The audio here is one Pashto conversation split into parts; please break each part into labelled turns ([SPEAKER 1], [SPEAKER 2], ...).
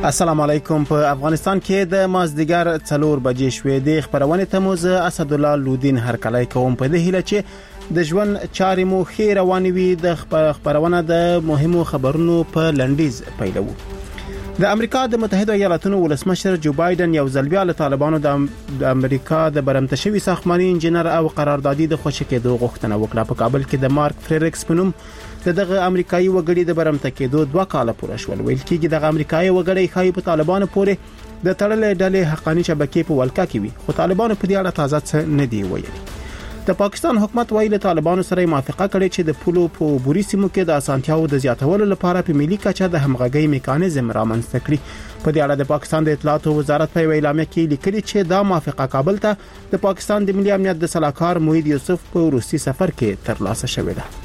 [SPEAKER 1] السلام علیکم. په افغانستان کې د مازدیګر 4 بجې شوې د خبرونه ته موز اسد الله لودین هرکلای کوم په دې هیله چې د ژوند چارې مو خیر روانې وي. د خبرونه د مهمو خبرونو په لنډیز پیلو. د امریکا د متحده ایالاتونو ولسمشر جو بایدن یو ځل بیا له طالبانو د امریکا د برمته شوی ساختماني انجنیر او قراردادي د خوشی کېدو غوښتنه وکړه. په کابل کې د مارک فریریکس په نوم دغه امریکایي وګړي د برمته کېدو 2 کال پوره شول. ویل کېږي دغه امریکایي وګړي خای په طالبانو پورې د تړلې ډلې حقاني شبکې په ولکه کې وي، خو طالبانو په دې اړه تازه څه نه دی ویلي. د پاکستان حکومت ویلي طالبانو سره موافقه کړې چې د پولو په بوري سیمو کې د اسانتیاو د زیاتولو لپاره په ملي کچه د همغږي میکانیزم رامنځته کړي. په دې اړه د پاکستان د اطلاعات وزارت په اعلامیه کې لیکلي چې دا موافقه کابل ته د پاکستان د ملي امنیت د صلاحکار موحد یوسف په روسي سفر کې ترلاسه شوې ده.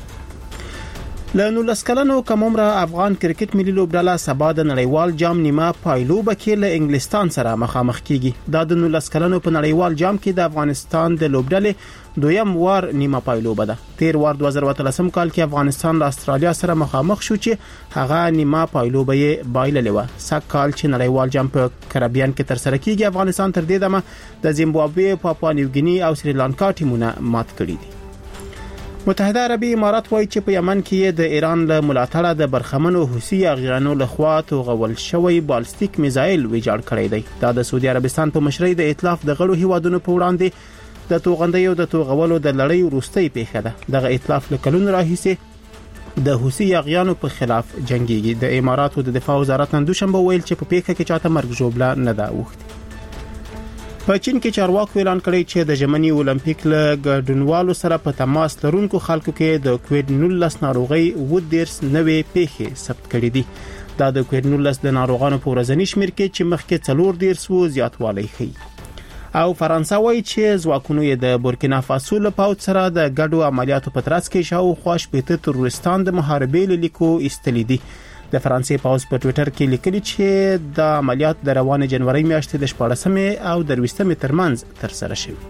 [SPEAKER 1] له 19 کلنو کم عمره افغان کرکټ ملي لوبډله سبا د نړیوال جام نیمه پایلوبه کې له انګلستان سره مخامخ کیږي. دا د 19 کلنو په نړیوال جام کې د افغانستان د لوبډلې دویم وار نیمه پایلوبه ده. تیر وار 2013 کال کې افغانستان له استرالیا سره مخامخ شو چې هغه نیمه پایلوبه یې بایللې و. سږ کال چې نړیوال جام په کریبیان کې تر سره کیږي، افغانستان تر دې دمه د زیمبابوې، پاپوا نیوګینی او سریلانکا ټیمونه مات کړي دي. متحده عربي امارات وایي چې په یمن کې د ایران له ملاتړه د برخمنو حوثي اغیانو لخوا توغول شوی بالستیک میزایل ویجاړ کړی دی. دا د سعودي عربستان په مشرۍ د ائتلاف د غړو هیوادونو په وړاندې د توغندۍ او د توغولو د لړۍ وروستۍ پیښه ده. دغه ائتلاف له کلونو راهیسې د حوثي اغیانو په خلاف جنگيږي. د اماراتو د دفاع وزارت نن دوشنبه ویل چې په پیښه کې چاته مرګ ژوبله نه ده وښتي. په چین کې چارواکو اعلان کړی چې د ژمنی اولمپیک له ګډونوالو سره په تماس لرونکو خلکو کې د کووډ 19 ناروغي ودیرس نوې پیښې ثبت کړې دي. دا د کووډ 19 د ناروغانو په ورځنی شمیر کې چې مخکې 4 دیرس وو زیاتوالی ښيي. او فرانسه وایي چې ځواکونو یې د بورکینا فاسو له پاوت سره د ګډو عملیاتو په ترڅ کې شاوخوا 80 تروریستان د محاربې له لیکو ایستلې دي. د فرانسې پاوز په ټوئیټر کې لیکلي چې د عملیات د روانه جنوري میاشتې د 14 او 20 ترمنځ تر سره شوي.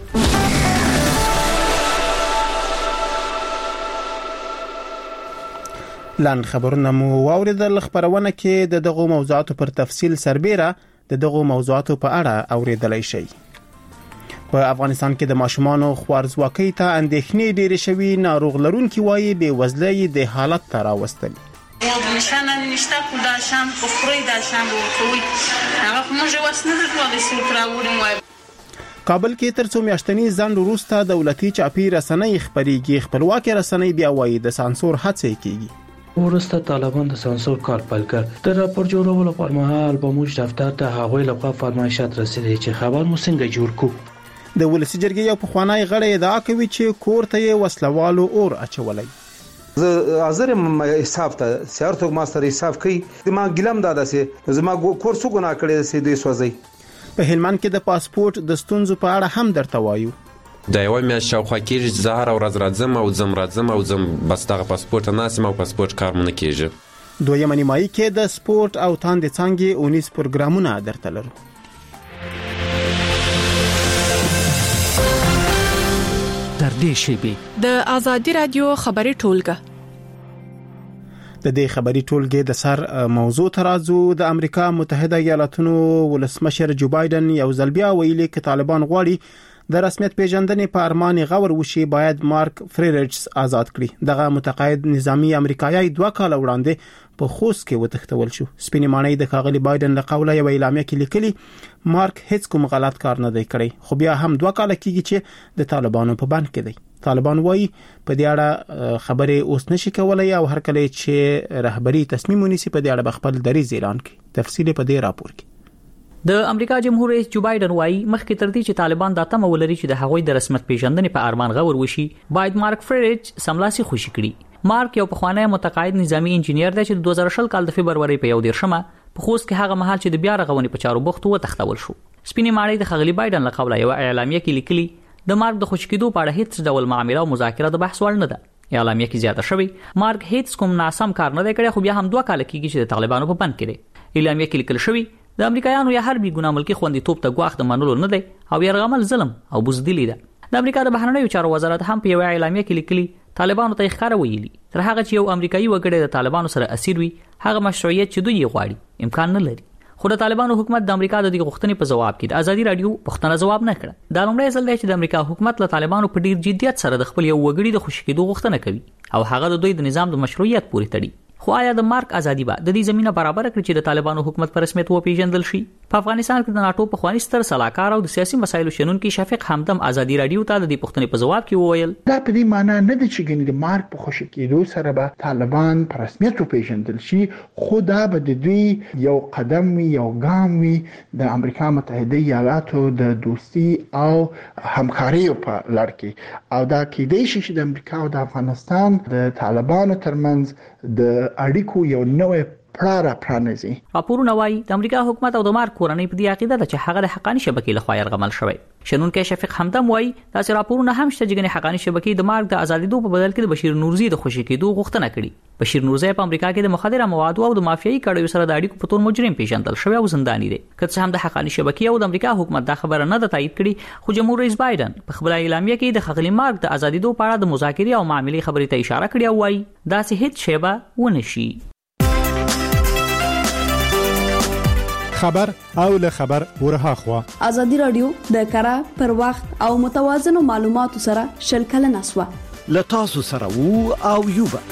[SPEAKER 1] لاند خبرونه مو واوریدل. خبرونه کې د دغه موضوعاتو پر تفصیل سربېره د دغه موضوعاتو په اړه اوریدلای شئ. په افغانستان کې د ماشومانو خوارزواکۍ ته اندېښنې ډېرې شوي. ناروغ لرونکي وایي بې وزلۍ د حالت ته راوستل.
[SPEAKER 2] نشانه نشته کو داشم خوري داشم کوي هغه موږ وسنه درلودې سوترا وړم.
[SPEAKER 1] کابل کې تر څو میاشتنی ځند وروسته دولتي چاپی رسنۍ خبريږي. خپلواکي رسنۍ بیا وایي د سانسور هڅې کیږي.
[SPEAKER 3] ورسته طالبان د سانسور کار پیل کړ. د راپور جوړولو پر مهال به موږ دفتر ته هغوی لپاره فرمایشات رسیدي چې خبر مو څنګه جوړ کو.
[SPEAKER 1] د ولسی جرګې یو پخوانی غړی ادعا کوي چې کور ته یې وسلوالو اور اچولای.
[SPEAKER 4] زه حاضر حساب ته سیارتو ماستر حساب کوي. ما ګلم دادا سي زما کورسو ګنا کړی سي دوی سوځي.
[SPEAKER 1] په هلمند کې د پاسپورت د ستونزو په اړه هم درته وایو.
[SPEAKER 5] د یو میاشت شاوخوا کې زهر او راځم او زم بس دغه پاسپورت ناسم او پاسپورت کار مونږ کېږي.
[SPEAKER 1] دویمه نیمایي کې د سپورت او تاند څنګه 19 پروګرامونه درته لرو.
[SPEAKER 6] در دې شیبه د آزادی رادیو خبري ټولګه.
[SPEAKER 1] د دې خبري ټولګې د سر موضوع ترازو د امریکا متحده ایالاتونو ولسمشر جو بایدن یو ځل بیا ویلي چې طالبان غواړي د رسمیت پیژندنې په ارمان غور وشي باید مارک فریریکس آزاد کړي. دغه متقاعد نظامی امریکایي 2 کال وړاندې په خوست کې وتښتول شو. سپینې مانۍ د ښاغلي بایدن له قوله یو اعلامیه کې لیکلي مارک هیڅ کوم غلط کار نه دی کړی، خو بیا هم 2 کال کېږي چې د طالبانو په بند کې دی. طالبان وایي په دې اړه خبرې اوس نشي کولای او هر کله چې رهبری تصمیم ونیسي په دې اړه خپل دریځ اعلان کړي. تفصیل په دې راپور کې.
[SPEAKER 7] د امریکا جمهور رئیس جو بایدن وایي مخکې تر دې چې طالبان د تمه ولري چې د هغوی د رسمیت پیژندنې په ارمان غور وشي باید مارک فریریکس سملاسي خوشي کړي. مارک یو پخوانی متقاعد نظامی انجینیر دی چې د 2020 کال د فبرवरी په 1 په خوست کې هغه مهال چې د بیا رغونې په چارو بوخت و تختول شو. سپینې ماڼۍ د خغلی بایدن له قوله یو اعلامیه کې لیکلي د مارک د خوشکېدو په اړه هیڅ ډول معامله او مذاکره د بحث وړ نه ده. اعلامیه کې زیاته شوی مارک هیڅ کوم ناسم کار نه دی کړی، خو بیا هم 2 کال کېږي چې د طالبانو په بند کې دی. اعلامیه کې لیکل شوی د امریکایانو یا هر بي ګناه ملکی خوندیتوب ته غواخ د منلو نه دی او يرغمل ظلم او بزدلی ده. د امریکا د بهرنیو چارو وزارت هم په یو اعلامیه کې لیکلي طالبانو ته ښکاره ویلي تر هغه چې یو امریکایي وګړی د طالبانو سره اسیر وي هغه مشروعیت چې دوی غواړي امکان نه لري. خو د طالبانو حکومت د امریکا د دې غوښتنې په جواب کې د ازادي رادیو پوښتنه جواب نه کړه. دا لومړی ځل دی چې د امریکا حکومت له طالبانو په ډیر جدیت سره د خپل یو وګړي د خوشی کېدو غوښتنه کوي او هغه د دوی د نظام د مشروعیت پورې تړي. خو آیا د مارک ازادي به د دې زمينه برابر کړي چې د طالبانو حکومت په رسمیت وپیژندل شي؟ په افغانستان کې د ناتو په خواني ستر صلاحکار او د سیاسي مسایلو شنونکي شفیق حمدم ازادي رادیو ته د دې پوښتنې په جواب کې وویل
[SPEAKER 8] دا په دې معنی نه دی چې ګنې د مارک په خوشی کېدو سره به طالبان په رسمیت وپیژندل شي، خو دا به د دوی یو قدم وي، یو ګام وي د امریکا متحده ایالاتو د دوستي او همکاري په لړ کې، او دا کېدای شي چې د امریکا او د افغانستان د طالبانو ترمنځ د اړیکو یو نوې پړه پرانیزي.
[SPEAKER 7] راپورونه وايي د امریکا حکومت او د مارک کورنۍ په دې عقیده ده چې هغه د حقانی شبکې لخوا یرغمل شوی. شنونکي شفیق حمدم وايي داسې راپورونه هم شته چې حقانی شبکې د مارک د ازادیدو په بدل کې د بشیر نورزي د خوشی کېدو غوښتنه کړې. بشیر نورزي په امریکا کې د مخدره موادو او د مافیایي کړیو سره د اړیکو په تور مجرم پیژندل شوی او زنداني دی. که څه هم د حقانی شبکې او د امریکا حکومت دا خبره نه ده تایید کړې، خو جمهور رئیس بایدن په خپل اعلامیه کې د خغلی مارک د ازادیدو په اړه د مذاکرې او معاملې خبرې ته اشاره کړې او وايي داسې هیڅ شی به ونشي.
[SPEAKER 9] خبر او له خبر ورها خوا
[SPEAKER 10] ازادي رادیو د کره پر وخت او متوازن معلوماتو سره شلکل نسوه
[SPEAKER 11] له تاسو سره وو او یوبا.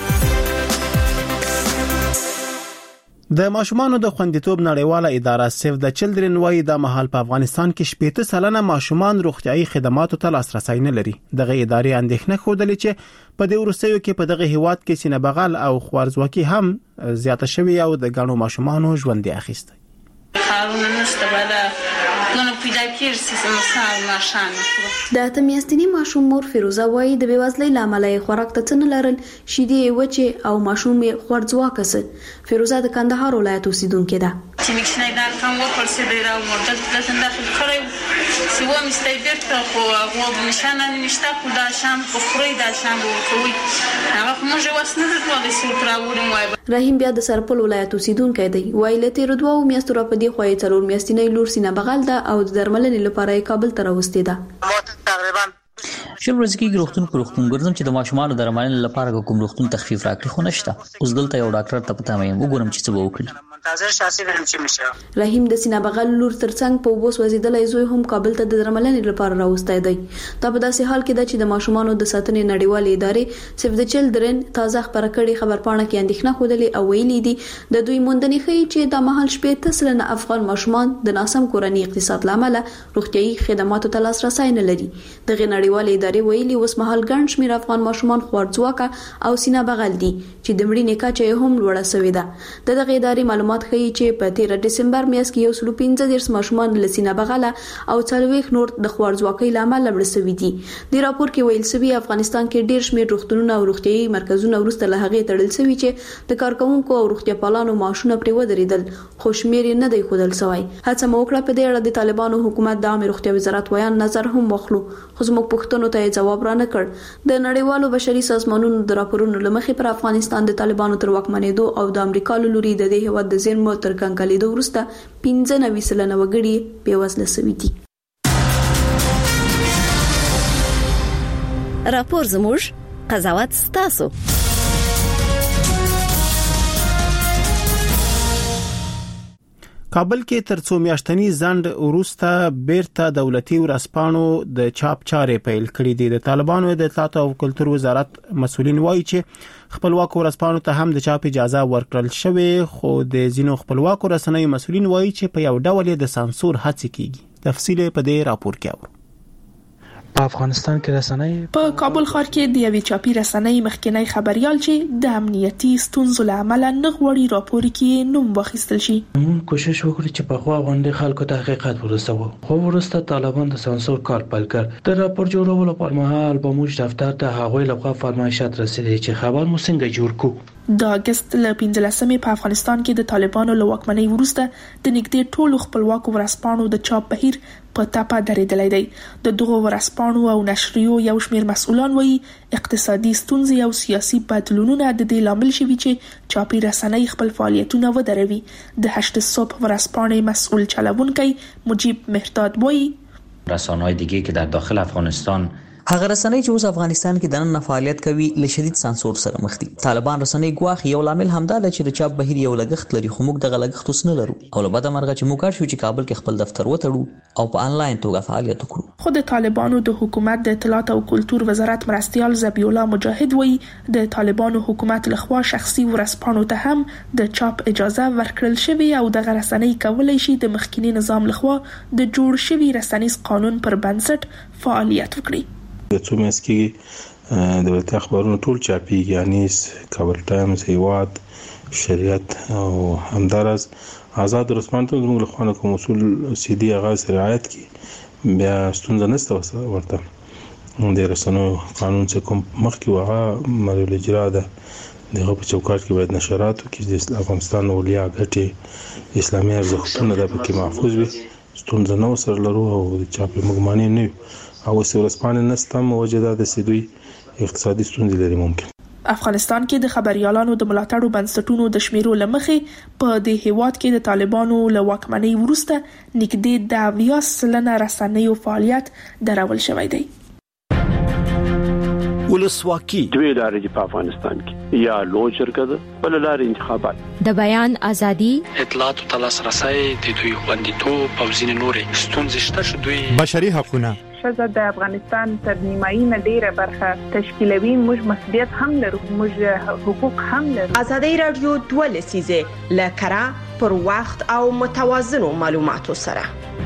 [SPEAKER 1] د ماشومانو د خوندیتوب نړیواله اداره سیف د چلډرن وايي د مهال په افغانستان کې 80% ماشومان روغتيایي خدماتو ته لاسرسي نه لري. دغه ادارې اندېښنه خوده چې په دې وروستیو کې په دغه هیواد کې سینه بغل او خوارزواکي هم زیاته شوی او د ګڼو ماشومانو ژوند اخیسته.
[SPEAKER 2] کارونه نشته بالا نو پیدا کیږي مثال ماشان
[SPEAKER 10] د تمیاستنی ماشوم مور فیروزه وای د بیوزلۍ لامل خوراک ته نه لرل شیدې وچه او ماشوم خوړځوا کسه. فیروزه د کندهار ولایت اوسیدونکې ده.
[SPEAKER 2] چې میکشنای دار کوم ورپل سي دی راو مدل د داخل کړو سی و مستیبر ته خو هغه نشانه نشته کو دا شام په خوري دا شام کوي هغه موږ واسنه د ټول سي پراوړم وای.
[SPEAKER 10] رحیم بیا د سرپل ولایت اوسیدونکې دی. وای لته رودوا او میاستو را په دی خوې څلور میاستینې لور سینه بغل ده او د درملنې لپاره کابل ته راوستي ده.
[SPEAKER 2] تقریبا
[SPEAKER 7] شل ورځې کې روغتون ګرځم چې د ماشومانو د درملنې لپاره کوم روغتون تخفیف راکړي خو نشته. اوس دلته یو ډاکټر ته پته مې وګورم چې څه وکړي.
[SPEAKER 2] منتظر شاسي ورم چې مشه
[SPEAKER 10] رحیم د سینه بغل لور ترڅنګ په وبوس وزیدلې زوی هم کابل ته د درملنې لپاره راوستي دی. دا په داسې حال کې ده چې د ماشومانو د ساتنې نړیوالې ادارې سیف د چلډرن تازه خبره کړې خبرپاڼه کې اندېښنه خوده او ویلي دي د دوی موندنې ښيي چې د مهال شپې تسلنه افغان ماشومان د ناسم کورنۍ اقتصاد لامل روغتيایي خدماتو ته لاسرسي نه لري. د نړیوالې ادارې ویلي اوس مهال ګڼ شمېر افغان ماشومان خوړځواکه او سینه بغل دي چې د مړینې کچه هم لوړه شوې ده. دغه ادارې معلومات ښيي چې په 13 دسمبر میاشت کې 115 ماشومان له سینه بغل او 40 نور د خوړځواکۍ لامل مړ شوي دي. د راپور کې ویل شوی افغانستان کې ډېر شمېر روغتونونه او روغتيایي مرکزونه ورسته له هغه تړل شوی چې د کارکونکو او روغتياپالانو معاشونه پرې ودرېدل خو شمېر نه دی ښودل شوی. هڅه مو وکړه په دې اړه د طالبانو حکومت د عامه روغتیا وزارت ویان نظر هم واخلو خو زموږ پوښتنو ته جواب را نه کړ. د نړیوالو بشري سازمانونو د راپورونو لمخې پر افغانستان د طالبانو تر واکمنېدو او د امریکا لوري د دې هیواد د زیرمو تر کنګالیدو وروسته 95% وګړي بېوزله شوي دي.
[SPEAKER 12] راپور زموږ قضاوت ستاسو.
[SPEAKER 1] کابل کې تر څو میاشتنی ځند وروسته بیرته دولتي ورسپانو د چاپ چارې پیل کړې دي. د طالبانو د اطلاعات او کلتور وزارت مسؤلین وایي چې خپلواک ورسپانو ته هم د چاپ اجازه ورکړل شوې خو د ځینو خپلواک رسنیو مسؤلین وایي چې په یو ډول د سانسور هڅه کیږي. تفصیل په دې راپور کې اورو.
[SPEAKER 3] په افغانستان کې رسنۍ
[SPEAKER 13] په کابل ښار کې د یوې چاپی رسنۍ مخکنی خبريال چې د امنیتي ستونزو لامل نه غوړي راپور کې نوم واخیستل شي.
[SPEAKER 3] موږ کوشش وکړو چې په خوا غونډې خلکو ته حقیقت ورسوو خو وروسته طالبان د سانسور کار پیل کړ. د راپور جوړولو پر مهال به موږ دفتر ته هغوی لخوا فرمایشات رسیدي چې خبر مو څنګه جوړ کړو.
[SPEAKER 13] د اگست ل 15 په افغانستان کې د طالبانو له واکمنۍ وروسته د نږدې ټولو خپلواکو ورسپانو د چاپ بهیر په تاپه درېدلی دی. د دغو ورسپانو او نشریو یو شمېر مسؤلان وایي اقتصادي ستونزې او سیاسي بدلونونه د دې لامل شوي چې چاپی رسنۍ خپل فعالیتونه ودروي. د 8 صبح ورسپانې مسؤل چلوونکی مجیب مهرداد وایي
[SPEAKER 14] رسانه‌های دیگه که در داخل افغانستان
[SPEAKER 7] هغه رسنۍ چې اوس افغانستان کې د نن فعالیت کوي له شدید سانسور سره مخ دي. طالبان رسنۍ ګواخ یو لامل همدا ده چې د چاپ بهیر یو لګښت لري، خو موږ دغه لګښت اوس نه لرو او له بده مرغه چې موږ کار شو چې کابل کې خپل دفتر وتړو او په انلاین توګه فعالیت وکړو.
[SPEAKER 13] خو د طالبانو د حکومت د اطلاعات او کلتور وزارت مرستيال ذبیح الله مجاهد وایي د طالبانو حکومت لخوا شخصي ورسپانو ته هم د چاپ اجازه ورکړل شوی او د رسنۍ کولای شي د مخکینی نظام لخوا د جوړ شوی رسنیز قانون پر بنسټ فعالیت وکړي.
[SPEAKER 14] د څو میاشتې کې د ولایت اخبارونو ټول چاپیږي، یعنی کابل ټایمز، هیواد، شریعت او همدارس آزاد رسمانته زموږ له خوا کوم اصول سیدی آغاز رعایت کی بیا ستونزه نشته ورته د رسنیو قانون چې کوم مخکې وغه مرحله اجرا ده دغه په چوکاټ کې باید نشرات وکړي د افغانستان اولیا ګټي اسلامي ارزښتونه د پکې محفوظ وي، ستونزه نو سره لرو او چاپی مګمانې نه او ورسپانې نستم وجدا د سیدوی اقتصادي ستونزې لري. ممکن
[SPEAKER 13] افغانستان کې د خبريالانو د ملاتړو بنسټونو د شمیرو لمخې په د هیواد کې د طالبانو له واکمنۍ وروسته نږدې د 20% رسنیو فعالیت درول شوی دی.
[SPEAKER 11] ولسواکي
[SPEAKER 15] دوی لارې په افغانستان کې یا لوی شرکت بل لارې انتخابات
[SPEAKER 16] د بیان ازادي،
[SPEAKER 17] اطلاعات او تلاسرسي د دوی خوندیتوب او ځینې نورې ستونزې شته چې دوی
[SPEAKER 9] بشري حقوقونه
[SPEAKER 18] ښځه د افغانستان تر نیمایي نه ډیره برخه تشکیلوي. موږ مسؤلیت هم لرو، موږ حقوق هم لرو.
[SPEAKER 19] ازادي رادیو 2 لسیزه لکرا پر وخت او متوازنو معلوماتو سره.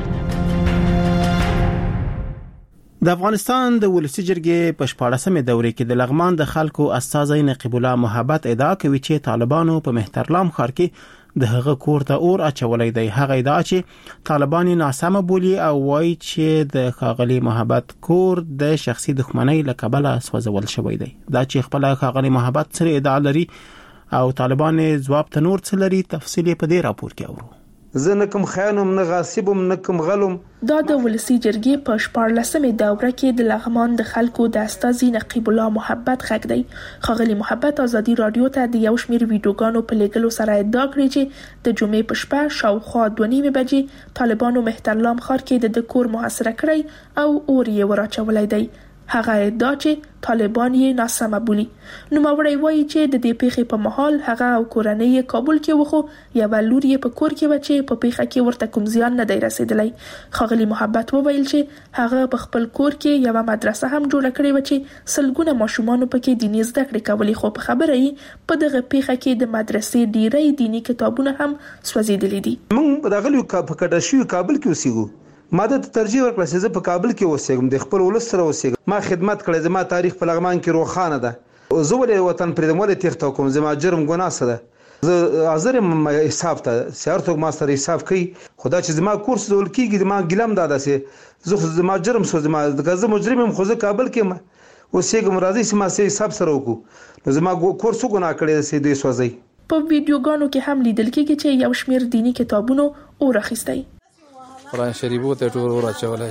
[SPEAKER 1] د افغانستان د ولسی جرګې په 14مې دورې کې د لغمان د خلکو استازی نقیب الله محبت ادعا کوي چې طالبانو په مهترلام ښار کې د هغه کور ته اور اچولې دی. هغه ادعا چې طالبان ناسمه بولی او وایي چې د خاغلی محبت کور د شخصي دښمنۍ له کبله سوځول شوی دی. دا چې خپل خاغلی محبت سره ادعا لري او طالبان جواب ته نور څه لري، تفصیل په دې راپور کې اورو.
[SPEAKER 4] زه نه کوم خیانم نه غاصبم نه کوم غلم.
[SPEAKER 13] دا د ولسی جرګې په 14مې دوره کې د لغمان د خلکو د استازي نقیب الله محبت غږ دی. خاغلی محبت ازادي رادیو ته د یو شمېر ویډیوګانو په لګلو سره ادعا کړې چې د جمعې په شپه شاوخوا 2:30 بجې طالبانو مهترلام ښار کې د کور محاصره کړی او اور یې وراچولای دی. هغه ادعا چې طالبان یې ناسمه بولي. نوموړی وایي چې د دې پیښې په مهال هغه او کورنۍ یې کابل کې وخو یو لور یې په کور کې و چې په پیښه کې ورته کوم زیان نه دی رسیدلی. خاغلی محبت وویل چې هغه په خپل کور کې یو مدرسه هم جوړه کړې و چې سلګونه ماشومان پکې دیني زده کړې کولې، خو په خبره یې په دغه پیښه کې د مدرسې ډیری دینی کتابونه هم سوځېدلي دي.
[SPEAKER 4] موږ دغه په کډشي کابل کې اوسېږو. ما د ترجیح ورکړه چې زه په کابل کې اوسېږم، د خپل ولس سره اوسېږم. ما خدمت کړې، زما تاریخ په لغمان کې روښانه ده. زه ولې وطن پرېږدم، ولې تېښته وکړم؟ زما جرم ګناه څه ده؟ زه حاضر یم حساب ته، سیار څوک ما سره حساب کوي. خو دا چې زما کور سوځول کېږي، زما ګیله هم دا ده چې زه خو زما جرم سوځم. زه مجرم یم خو زه کابل کې یم اوسېږم. راځئ چې ما سره حساب سره وکړو. نو زما کور څه ګناه کړی ده چې دوی سوځوي؟
[SPEAKER 13] په ویډیوګانو کې هم لیدل کېږي چې یو شمېر دینی کتابونو اور اخیستی.
[SPEAKER 20] قرآن شریفو ته ټول راچولای.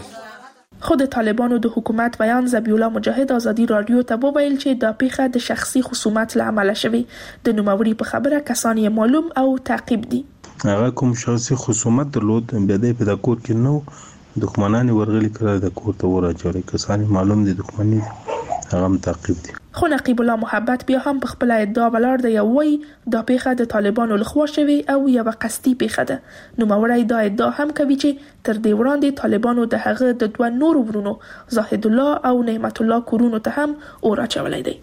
[SPEAKER 13] خو د طالبانو د حکومت بیان ذبیح الله مجاهد ازادي رادیو ته وویل چې دا پیښه د شخصي خصومت له امله شوې. د نوموړي په خبره کسان یې معلوم او تعقیب دي.
[SPEAKER 14] هغه کوم شخصي خصومت درلود، بیا د په کور کې نو دښمنان ورغلي کړه د کور ته ورچولې. کسان معلوم دي دښمنی هغه تعقیب دي.
[SPEAKER 13] خو نقیب الله محبت بیا هم په خپل ادعا ولاړ دی او وایي دا پیښه د طالبانو لخوا شوې او یو قصدي پیښه ده. نوموړی دا ادعا هم کوي چې تر دې وړاندې طالبانو د هغه د 2 نورو ورونو زاهد الله او نعمت الله کورونو ته هم اور اچولی دی.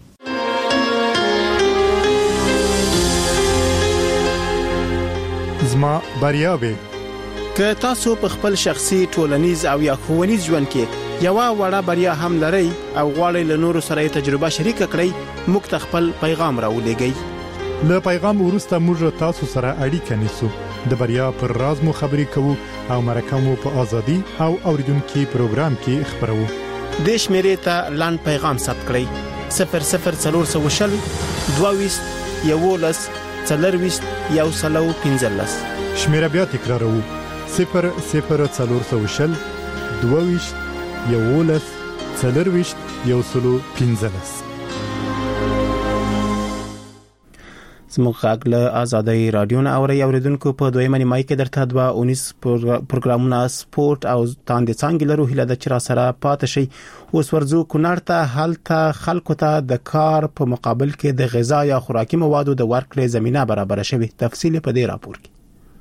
[SPEAKER 9] زما بریاوي
[SPEAKER 1] که تاسو په خپل شخصي ټولنیز او یا ښوونیز ژوند کې یو وړه بریا هم لرئ او غواړئ له نورو سره تجربه شریک کړئ، موږ ته خپل پیغام راولېږئ.
[SPEAKER 9] له پیغام وروسته موږ تاسو سره اړیکه نیسو، د بریا پر راز مو خبرې کوو او مرکه مو په ازادي او اوریدونکو پروګرام کې خبرو.
[SPEAKER 1] د شمیرې ته لاند پیغام ثبت کړئ: 00420 22 11 40 115.
[SPEAKER 9] شمیره بیا تکرارو: 00420 22 11 40 115.
[SPEAKER 1] زموږ غږ له آزادۍ رادیو نه اوریدونکو په دویمه نیمه کې درته 19 پروګرامونه سپورت او تاندې څنګه لرو هله د چر سره پاتې شي. اوس ورزو کونړ ته حالت خلکو ته د کار په مقابل کې د غذا یا خوراکي موادو د ورکړې زمينه برابر شوي. تفصیل په دې راپور کې.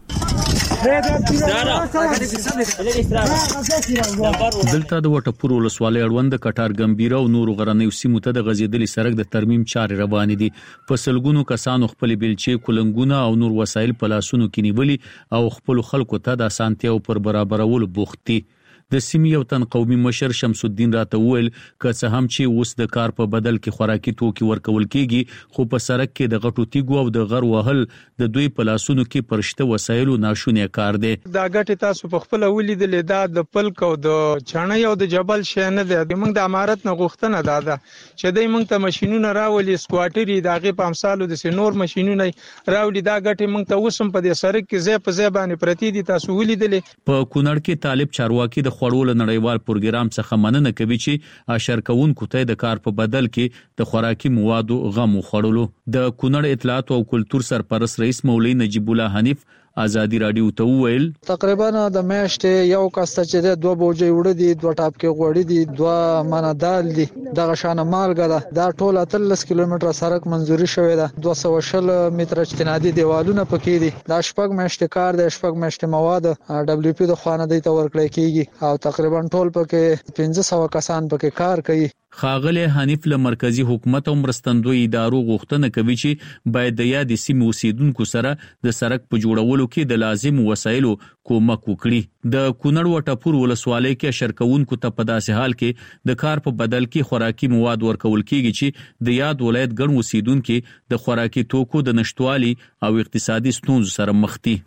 [SPEAKER 16] دلته د وټپور ولسوالۍ اړوند کټار ګمبيره او نور غرنیو سیمو ته د غزیدلي سړک د ترمیم چارې روان دي. په سلګونو کسانو خپل بیلچې کولنګونه او نور وسایل په لاسونو کې نیولي او خپل خلکو ته د اسانتیاو پر برابرولو بوخت دي. د سیمې یو تن قومي مشر شمس الدین راته وویل که څه هم چې اوس د کار په بدل کې خوراکي توکي ورکول کیږي خو په سړک کې د غټو تیګو او د غر وهل د دوی په لاسونو کې پرشته وسایلو ناشونی کار دی.
[SPEAKER 21] دا غټي تاسو په خپل ولیدل دا د پلک او د چانه یو د جبل شینه دی. موږ د امارت نه غوښتنه ده چې دوی موږ ته ماشينونه راولي سکواټري دغه په امثالو د سينور ماشينونه راولي. دا غټي موږ ته وسم په دې سړک کې ځای په ځای باندې پرتی دي. تاسو ولیدل
[SPEAKER 16] په کونړ کې طالب چارواکي د خړول نړیوال پروګرام څخه مننه کوي چې اشرکون کوته د کار په بدل کې د خوراکي موادو غم وخړلو. د کونړ اطلاعات او کلتور سرپرست رئیس مولوی نجیب الله حنیف آزادی رادیو ته وویل
[SPEAKER 22] تقریبا د میاشتې یو کاسته چې د 2 بوجي وړ دي 2 ټاپ کې غوړي دي 2 منه دال دي دغه شان مالګه ده. دا ټول 30 کیلومتره سړک منځوري شوی ده. 200 متره اجتنادي دیوالونه پکې دي. دا شپږ میاشتې کار دی. شپږ میاشتې مواد دبليو پی د خوانه دی ته ورکړی کیږي او تقریبا ټول پکې 1500 کسان پکې کار کوي.
[SPEAKER 16] خاغله حنیف له مرکزی حکومت او مرستندوی ادارو غوښتنه کوي چې باید د یاد سیمې اوسیدونکو سره د سړک په جوړولو کې د لازم وسایلو کومک وکړي. د کونړ وټپور ولسوالۍ کې شرکونکو ته په داسې حال کې د کار په بدل کې خوراکي مواد ورکول کیږي چې د یاد ولایت ګڼ اوسیدونکو د خوراکي توکو د نشټوالي او اقتصادي ستونزو سره مخ دي.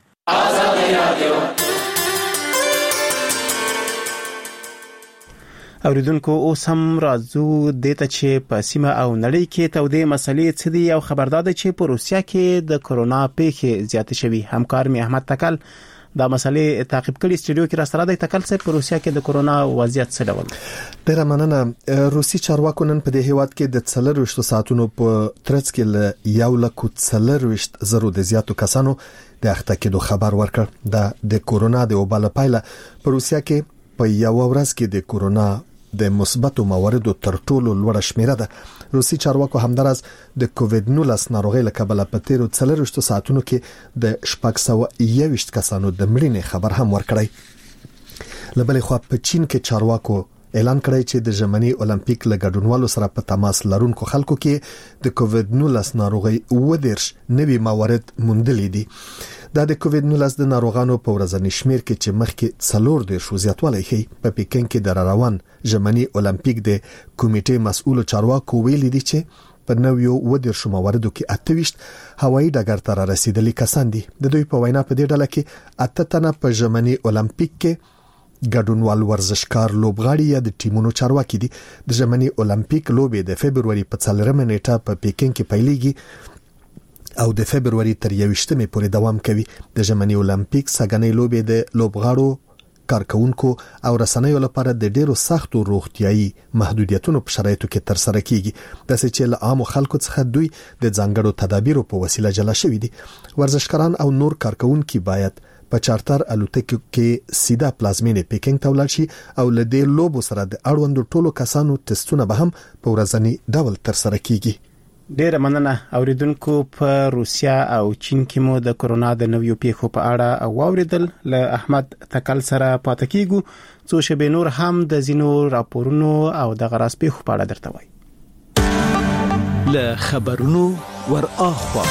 [SPEAKER 1] اوریدونکو اوس هم راځو دته چې په سیمه او نړۍ کې تودې مسلې څه دي او خبردار دي چې په روسیا کې د کورونا پیښې زیاتې شوي. همکار می احمد تکل دا مسلې تعقیب کړي. استودیو کې را سره د تکل څخه په روسیا کې د کورونا وضعیت څه ډول.
[SPEAKER 23] ډیره مننه. روسي چارواکو نن په دې هیواد کې د 24 ساعتونو په ترڅ کې 1,40,000 د زیاتو کسانو د اخته کېدو خبر ورکړ. د کورونا د وبال پایله په روسیا کې په یو ورځ کې د کورونا د مثبتو مواردو تر ټولو لوړه شمیره ده. روسي چارواکو همدارس د کووید-19 ناروغي له کبله په تیرو 24 ساعتونو کې د 621 کسانو د مړینې خبر هم ورکړی. لبلې خو په چین کې چارواکو اعلان کړی چې د ژمنی اولمپیک له ګډونوالو سره په تماس لرونکو خلکو کې د کووید-19 ناروغي 19 نوي موارد موندلي دي. دا د کووید-19 د ناروغانو په ورځنی شمیر کې چې مخکې 4 زیاتوالی ښیي. په پیکن کې د روان ژمنی اولمپیک د کمیټې مسؤل چارواکو ویلي دي چې په نویو 19 مواردو کې 28 هوایي ډګر ته رسیدلي کسان دي. د دوی په وینا په دې ډله کې 8 تنه په ژمنی اولمپیک کې ګډونوال ورزشکار لوبغاړي یا د ټیمونو چارواکي دي. د ژمنی اولمپیک لوبې د فبرवरी په 4 نیټه په پیکن کې پیلېږي او د فبرवरी تر 21 پورې دوام کوي. د ژمنی اولمپیک سګنې لوبې د لوبغاړو کارکونکو او رسنیو لپاره د ډیرو سختو روغتيایي محدودیتونو په شرایطو کې تر سره کیږي. د چې له عام خلکو څخه دوی د ځانګړو تدابیرو په وسیله جلا شوي دي. ورزشکاران او نور کارکونکو باید په چارتر الوتکو کې سیده پلازمینې پیکینګ ته ولاړ شي او له دې لوبو سره د اړوندو ټولو کسانو ټیسټونه به هم په ورځنی ډول تر سره کیږي.
[SPEAKER 1] ډیره مننه. اوریدونکو په روسیا او چین کې مو د کورونا د نویو پیښو په اړه واوریدل. له احمد تکل سره پاتې کیږو څو شبه نور هم د زینو راپورونو او د غراس پیښو په اړه درته وایي.
[SPEAKER 11] له خبرونو ور اخوا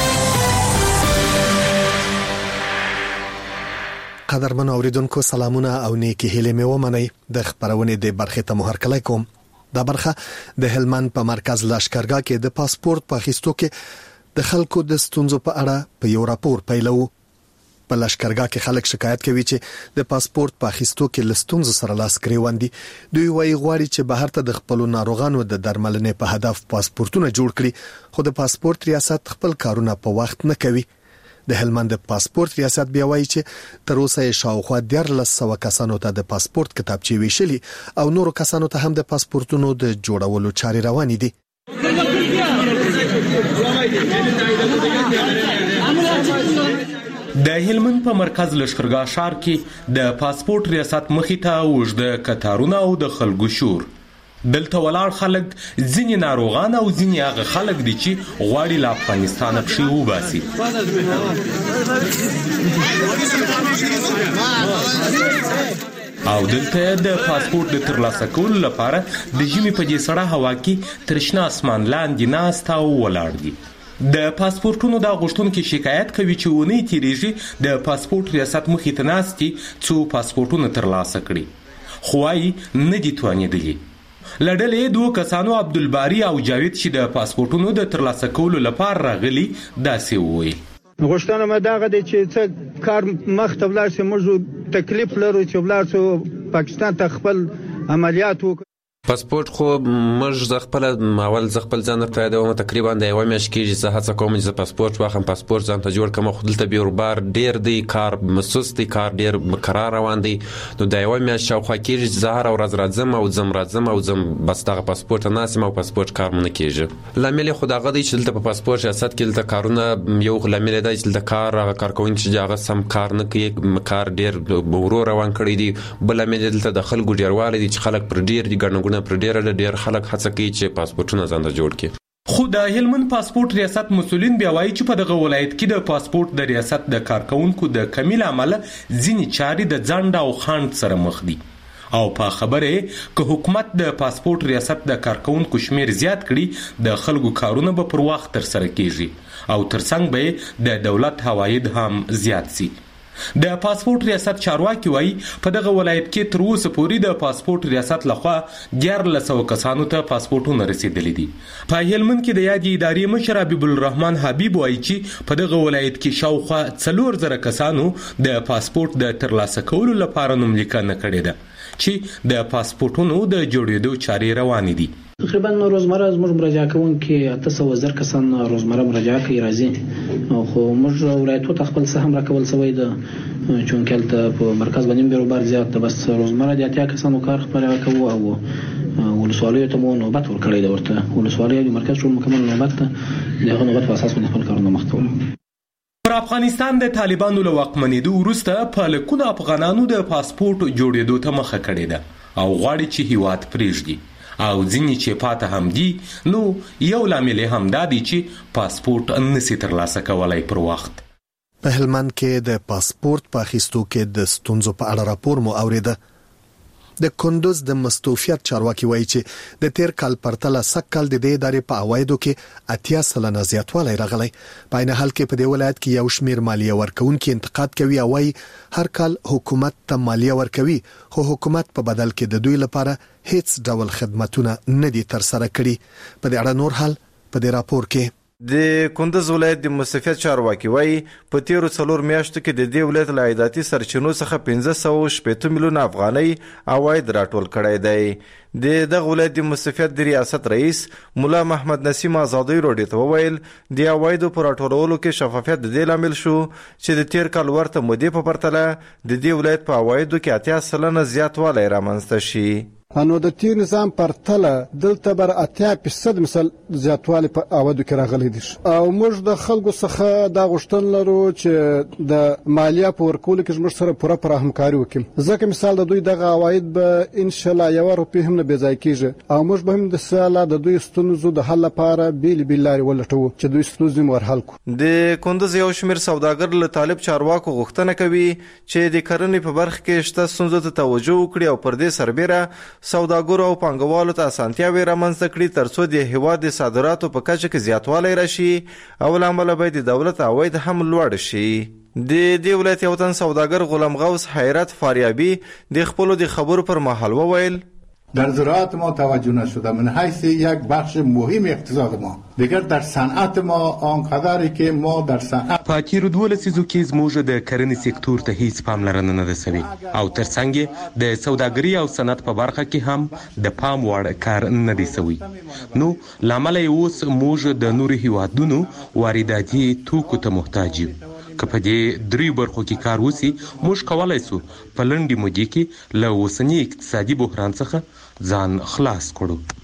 [SPEAKER 23] قدرمن اوریدونکو سلامونه او نیکی هیله مې ومنئ. د خبرونې د برخې ته مهرکلی کوم. دا برخه د هلمند په مرکز لشکرګاه کې د پاسپورت په اخیستو کې د خلکو د ستونزو په اړه په یو راپور پیلو. په لشکرګاه کې خلک شکایت کوي چې د پاسپورت په اخیستو کې لستونزو سره لاس گریوان دي. دوی وايي غواړي چې بهر ته د خپل ناروغانو د درملنې په هدف پاسپورتونه جوړ کړي خو د پاسپورت ریاست خپل کارونه په وخت نه کوي. د هلمند پاسپورت ریاست بیا وایي چې تر اوسه شاوخوا 1300 کسانو ته د پاسپورت کتابچې ویشلي او نورو کسانو ته هم د پاسپورتونو د جوړولو چارې روانې دي.
[SPEAKER 5] د هلمند په مرکز لشکرګاه ښار کې د پاسپورت ریاست مخې ته اوږده کتارونه او د خلکو شور. دلته ولاړ خلک ځینې ناروغان او ځینې هغه خلک دي چې غواړي له افغانستانه پښې وباسي. او دلته د پاسپورت د ترلاسه کولو لپاره د ژمي په دې سړه هوا کې تر شنه اسمان لاندې ناست او ولاړ دي. د پاسپورتونو د غوښتونکو شکایت کوي چې ونې تیریږي د پاسپورت ریاست مخې ته ناستي څو پاسپورتونه ترلاسه کړي، خو وايي نه دي توانېدلي. له ډلې دوه کسانو عبدالباري او جاوید چې د پاسپورتونو د ترلاسه کولو لپاره راغلي داسې وویل.
[SPEAKER 6] غوښتنه مې دغه دی چې څه کار مخ ته ولاړ شي، موږ تکلیف لرو چې ولاړ شو پاکستان ته خپل عملیات وکړو.
[SPEAKER 8] پاسپورت خو موږ خپل ځان ته یادوم، تقریبا د یوه میاشت کېږي زه هڅه کوم چې پاسپورت واخلم، پاسپورت ځان ته جوړ کړم، خو دلته بیروبار ډېر دی، کار مسوس دی، کار ډېر کرار روان دی. نو د یوه میاشت شاوخوا کېږي چې زه هره ورځ راځم او ځم بس دغه پاسپورت ته ناست یم او پاسپورت کار مو نه کېږي. لامل یې خو دغه دی چې دلته په پاسپورت ریاست کې دلته کارونه یو لامل دی چې دلته کارکوونکي چې هغه سم کار نه کوي، کار ډېر ورو روان کړی دی. بل لامل یې دلته د خلکو ډېروالی دی چې خلک پر ډېر دي، ګڼه پر ډېر خلک هڅه کوي چې پاسپورتونه ځان ته جوړ کړي.
[SPEAKER 5] خو د هلمند پاسپورت ریاست مسؤلین بیا وایي چې په دغه ولایت کې د پاسپورت د ریاست د کارکونکو د کمی له امله ځینې چارې د ځنډ او خنډ سره مخ دي. او په خبره که حکومت د پاسپورت ریاست د کارکونکو شمیر زیات کړي د خلکو کارونه به پر وخت ترسره کیږي او ترڅنګ به د دولت عواید هم زیات شي. د پاسپورت ریاست چارواکي وایي په دغه ولایت کې تر اوسه پورې د پاسپورت ریاست لخوا 1400 کسانو ته پاسپورتونه رسیدلي دي. په هلمند کې د یادې ادارې مشر حبیب الرحمن حبیب وایي چې په دغه ولایت کې شاوخوا 4000 کسانو د پاسپورت د ترلاسه کولو لپاره نوملیکنه کړې ده چې د پاسپورتونو د جوړېدو چارې روانې دي.
[SPEAKER 3] تقریبا روزمره زموږ مراجعه کوونکي 800 کسان روزمره مراجعه کوي راځي، خو موږ ولایتو ته خپل سهم راکول سوی ده چون کله په مرکز باندې بیروبار زیات ده، بس روزمره د 80 کسانو کار خپل کوو او ولسوالیو ته مو نوبت ورکړی ده، ورته ولسوالیو مرکز ټول مکمل نوبت ده، دغه نوبت په اساس باندې خپل کارونه مخ ته وړو.
[SPEAKER 5] پر افغانستان د طالبانو له واکمنېدو وروسته په لکونو افغانانو د پاسپورت جوړېدو ته مخه کړې ده او غواړي چې هیواد پرېږدي، او ځینې چې پاته هم دي نو یو لامل هم دا دی چې پاسپورت نشي ترلاسه کولای پر وخت.
[SPEAKER 23] په هلمند کې د پاسپورت په اخیستو کې د ستونزو په اړه راپور مو اوریده. د کندوز د مستوفیت چارواکي وایي چې د تیر کال پرتله سکل د دې ادارې په عوایدو کې 80% زیاتوالی راغلی. په عین حال کې په دې ولایت کې یو شمیر مالیه ورکوونکي انتقاد کوي او وايي هر کال حکومت ته مالیه ورکوي خو حکومت په بدل کې د دوی لپاره هیڅ ډول خدماتونه نه دي ترسره کړي. په دې اړه نور حال په دې راپور کې.
[SPEAKER 24] د کندوز ولایت د مستوفیت چارواکي وایي په تیرو 4 میاشتو کې د دې ولایت له عایداتي سرچینو څخه 1560 میلیون افغانۍ عواید راټول کړی دی. د دغه ولایت د مستوفیت د ریاست رئیس مولا محمد نسیم آزادی روډي ته وویل د عوایدو پر راټولولو کې شفافیت د دې لامل شو چې د تیر کال ورته مودې په پرتله د دې ولایت په عوایدو کې 80% زیاتوالی رامنځته شي.
[SPEAKER 25] نو د تیر نظام پرتله دلته بر 80% مثال زیاتوالی په عوایدو کې راغلی دي او موږ د خلکو څخه دا غوښتنه لرو چې د مالیه په ورکولو کې موږ سره پوره همکاري وکړو، ځکه مثال د دوی دغه عواید به ان شاء الله یو روپۍ هم نه بځای کیږي او موږ به هم د سالا د دوی ستونزو د حل لپاره بیل لارې ولټو چې دوی ستونزې مو حل کړو.
[SPEAKER 24] د کندوز یو شمیر سوداګر له طالب چارواکو غوښتنه کوي چې د کرنې په برخه کې شته ستونزو ته توجه وکړي او پر دې سربېره سوداګرو او پانګوالو ته اسانتیاوې رامنځته کړي ترڅو د هیواد د صادراتو په کچه کې زیاتوالی راشي او له امله به د دولت عواید هم لوړ شي. د دې ولایت یو تن سوداګر غلام غوث حیرت فاریابی د خپلو د خبرو پر مهال وویل
[SPEAKER 26] در زراعت ما توجه نشده من حیث یک بخش مهم اقتصاد ما دیگر در صنعت ما آنقدری که ما در صنعت
[SPEAKER 5] په تیرو 12 لسیزو کې زموږ د کرنې سکتور ته هیڅ پاملرنه نه ده شوې او ترڅنګ د سوداګرۍ او صنعت په برخه کې هم د پام وړ کار نه دی شوی. نو لامل یې اوس موږ د نورو هیوادونو وارداتي توکو ته محتاج یو. که په دې درې برخو کې کار وسی موږ کولای شو په لنډې مودې کې له اوسني اقتصادي بحران څخه ځان خلاص کړو.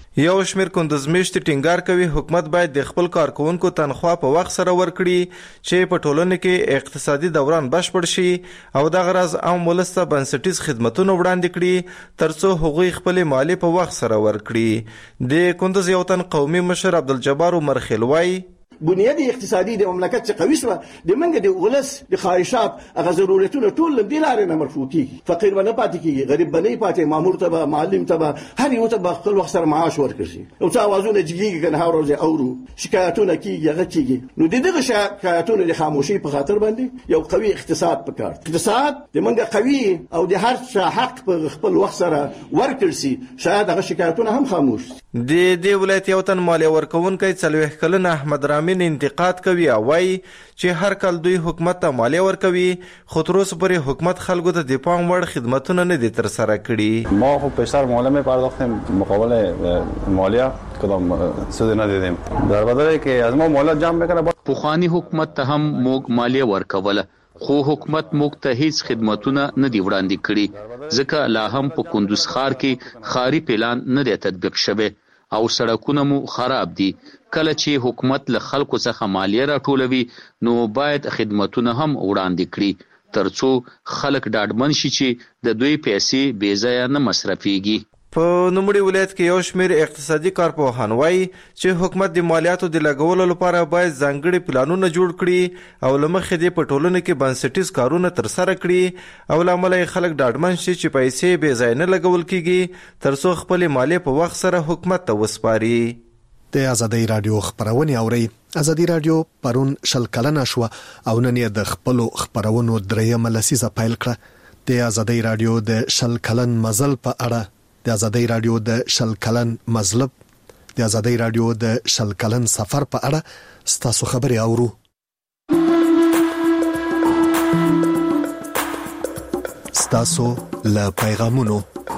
[SPEAKER 24] یو شمیر کندزمیشتي ټینګار کوي حکومت باید د خپل کارکونکو تنخواه په وخت سره ورکړي چې په ټولنه کې اقتصادي دوران بشپړ شي او د غرض عام ولس ته بنسټیز خدماتونه وړاندې کړي ترڅو هغوی خپل مالیه په وخت سره ورکړي. د کندز یو تن قومي مشر عبدالجبار مرخیل وایي
[SPEAKER 2] بنیاد اقتصادي د مملکت چې قوي شوه د منګه د ولس د خواهشات هغه ضرورتونه ټول له دې لارې نه مرفوع کیږي. فقیر به نه پاتې کیږي، غریب به نه پاتې، مامور ته به، معلم ته به، هر یو ته به خپل وخت سره معاش ورکړي شي. او څه اوازونه جګیږي کنه هر ورځ اورو شکایتونه کیږي هغه کیږي. نو د دغه شکایتونو د خاموشي په خاطر باندې یو قوي اقتصاد پکار. اقتصاد د منګه قوي او د هر څه حق په خپل وخت سره ورکړي شي، شاید هغه شکایتونه هم خاموش شي.
[SPEAKER 24] د دې ولایت یو تن مالیه ورکونکی 40 کلن احمد رامین انتقاد کوي او وايي چې هر کال دوی حکومت ته مالیه ورکوي خو تر اوسه پورې حکومت خلکو ته د پام وړ خدماتونه نه دي ترسره کړي.
[SPEAKER 7] ما خب پیشتر مالیه می‌پرداختیم مقابل مالیه کدام سود ندیدیم. در بدل که از ما مالیه جمع بکنه
[SPEAKER 16] پوخانی حکومت ته هم موږ مالیه ورکوله خو حکومت موږ ته هیڅ خدماتونه نه دی وړاندې کړي ځکه لا هم په کندوز ښار کې ښاري پلان نه دی تطبیق شوی او سړکونه مو خراب دي. کله چې حکومت له خلکو څخه مالیه راټولوي نو باید خدماتونه هم وړاندې کړي ترڅو خلک ډاډمن شي چې د دوی پیسې بې ځایه نه مصرفيږي.
[SPEAKER 24] په نوموړي ولایت کې یو شمیر اقتصادي کارپوهان وایي چې حکومت د مالیاتو د لګولو لپاره باید ځانګړي پلانونه جوړ کړي او له مخې د په ټولنه کې بنسټیز کارونه ترسره کړي او له امله خلک ډاډمن شي چې پیسې بې ځایه نه لګول کیږي ترڅو خپل مالیه په وخت سره حکومت ته وسپاري.
[SPEAKER 23] د ازادي رادیو خبرونه اوري. ازادي رادیو پرون 20 کلنه شو او نن یې د خپل خبرونو درېمه لسیزه پیل کړه. د ازادي رادیو د 20 کلن مزل په اړه د ازادي رادیو د 20 کلن مزلب د ازادي رادیو د 20 کلن سفر په اړه ستاسو خبري اورو. ستاسو له پیغامونو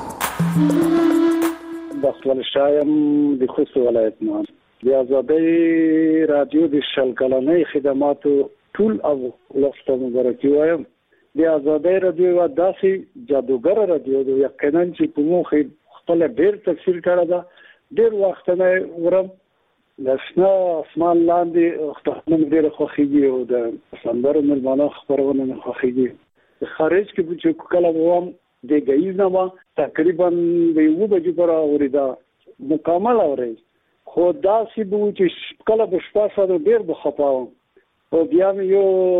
[SPEAKER 10] بختوال شایم د خوست ولایت نه د ازادي رادیو د 20 کلنې خدماتو ټول او لفظ مبارکي وایم. د ازادي رادیو و داسې جادوګر رادیو دی یقینا چې په مخ خپل ډېر تفصیل کړی دا ډېر وخت نه ورم لسنا اسمان لاندې خپل ډېر خوخيږي او د سندرو ملمانو خبرونه خوخيږي. خارج کې چې کله ووم د غیز نه تقریبا د یو بجې پر اوریدا مکمل اوري خو داسې بو چې کله په شپه سره ډېر بخپاوم او بیا یو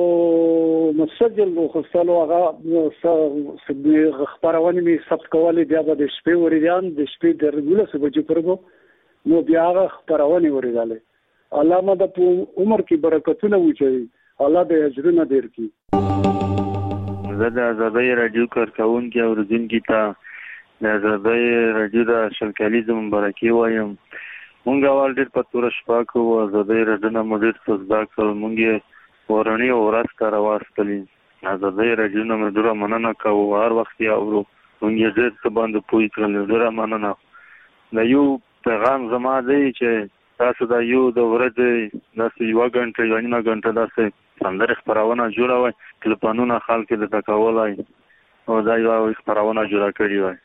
[SPEAKER 10] مسجل وخصلو هغه خبرونه می ثبت کولې بیا د شپې وریدان د شپې د رګوله سبجې پرګو نو بیا هغه خبرونه وریداله. الله مده په عمر کې برکتونه وچوي، الله د اجرونه ډیر کړي.
[SPEAKER 12] زه د ازادي رادیو کارکونکو او اوریدونکو ته د ازادي رادیو د 20 کلنې مبارکي وایم. مونږ اول ډېر په تور شپه کې ازادي رادیو نه مډیر څه کړل. مونږ ورنی او راس کار واستلې ازادي رادیو نه مډیر مننه کوو هر وخت یې اورو. مونږ ډېر څه باندې پوي کړل ډېر مننه. دا یو پیغام زما دی چې تاسو دا یو د ورځې داسې یو غنټه یو نیمه غنټه داسې سندره خبرونه جوړوي کلپانونه خلک د تکولای او دا یو خبرونه جوړه کړی وای.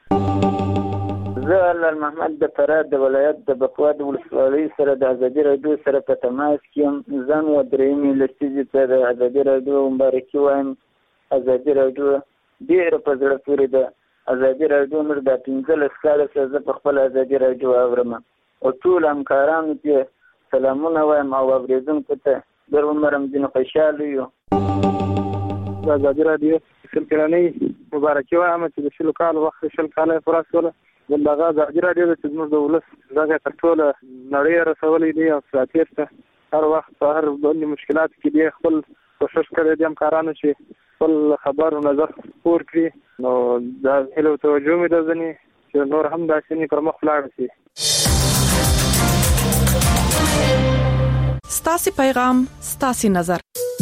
[SPEAKER 15] زه الله محمد د فراد د ولایت د بقوا د ولسوالۍ سره د ازادي رادیو سره په تماس کې ځان و درېمې لسیزې ته د ازادي رادیو مبارکي وایم. ازادي رادیو ډېره په زړه پورې ده. ازادي رادیو موږ د 15 کاله څخه زه په خپل ازادي رادیو اورم او ټول همکارانو ته سلامونه وایم او اورېدونکو ته ډېر عمرم ځینې خوشحاله یو.
[SPEAKER 17] د ازادي رادیو 20 کلنې مبارکي وایم چې د 20 کال وخت 20 کاله پوره شوله. دغه ازادي رادیو چې موږ د ولس دغه تر ټولو نړۍ رسولې دي او ساتیر ته هر وخت په هر ډول مشکلات کې دی خپل کوشش کړی دي همکارانو چې خپل خبر او نظر خپور کړي. نو دا هلو توجه مې ده ځنې چې نور هم داسې نه پر مخ لاړ شي.
[SPEAKER 27] ستاسو پیغام ستاسو نظر.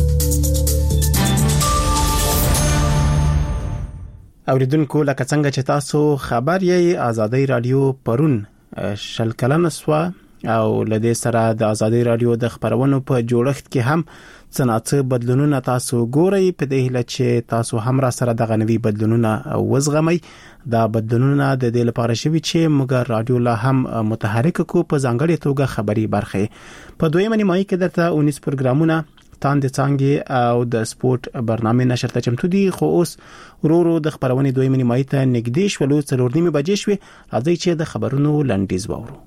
[SPEAKER 1] اوریدونکو لکه څنګه چې تاسو خبر یې ازادي رادیو پرون 20 کلن سوا او لدې سره د ازادي رادیو د خبرونو په جوړښت کې هم څنګه بدلونونه تاسو ګورئ په دې هیله چې تاسو هم را سره د غنوي بدلونونه وزغمئ. دا بدلونونه د دې لپاره شوي چې موږ رادیو لا هم متحرک کو په ځانګړي توګه خبري برخه په دویمه نیمایي کې درته 19 پروګرامونه تاند څنګه او د سپورت برنامه نشر ته چمتو دي. خو اوس ورو د خبرونه دویمه نیمایي ته نږدې شولو 4:30 بجې شوي. راځي چې د خبرونو لنډیز وورو.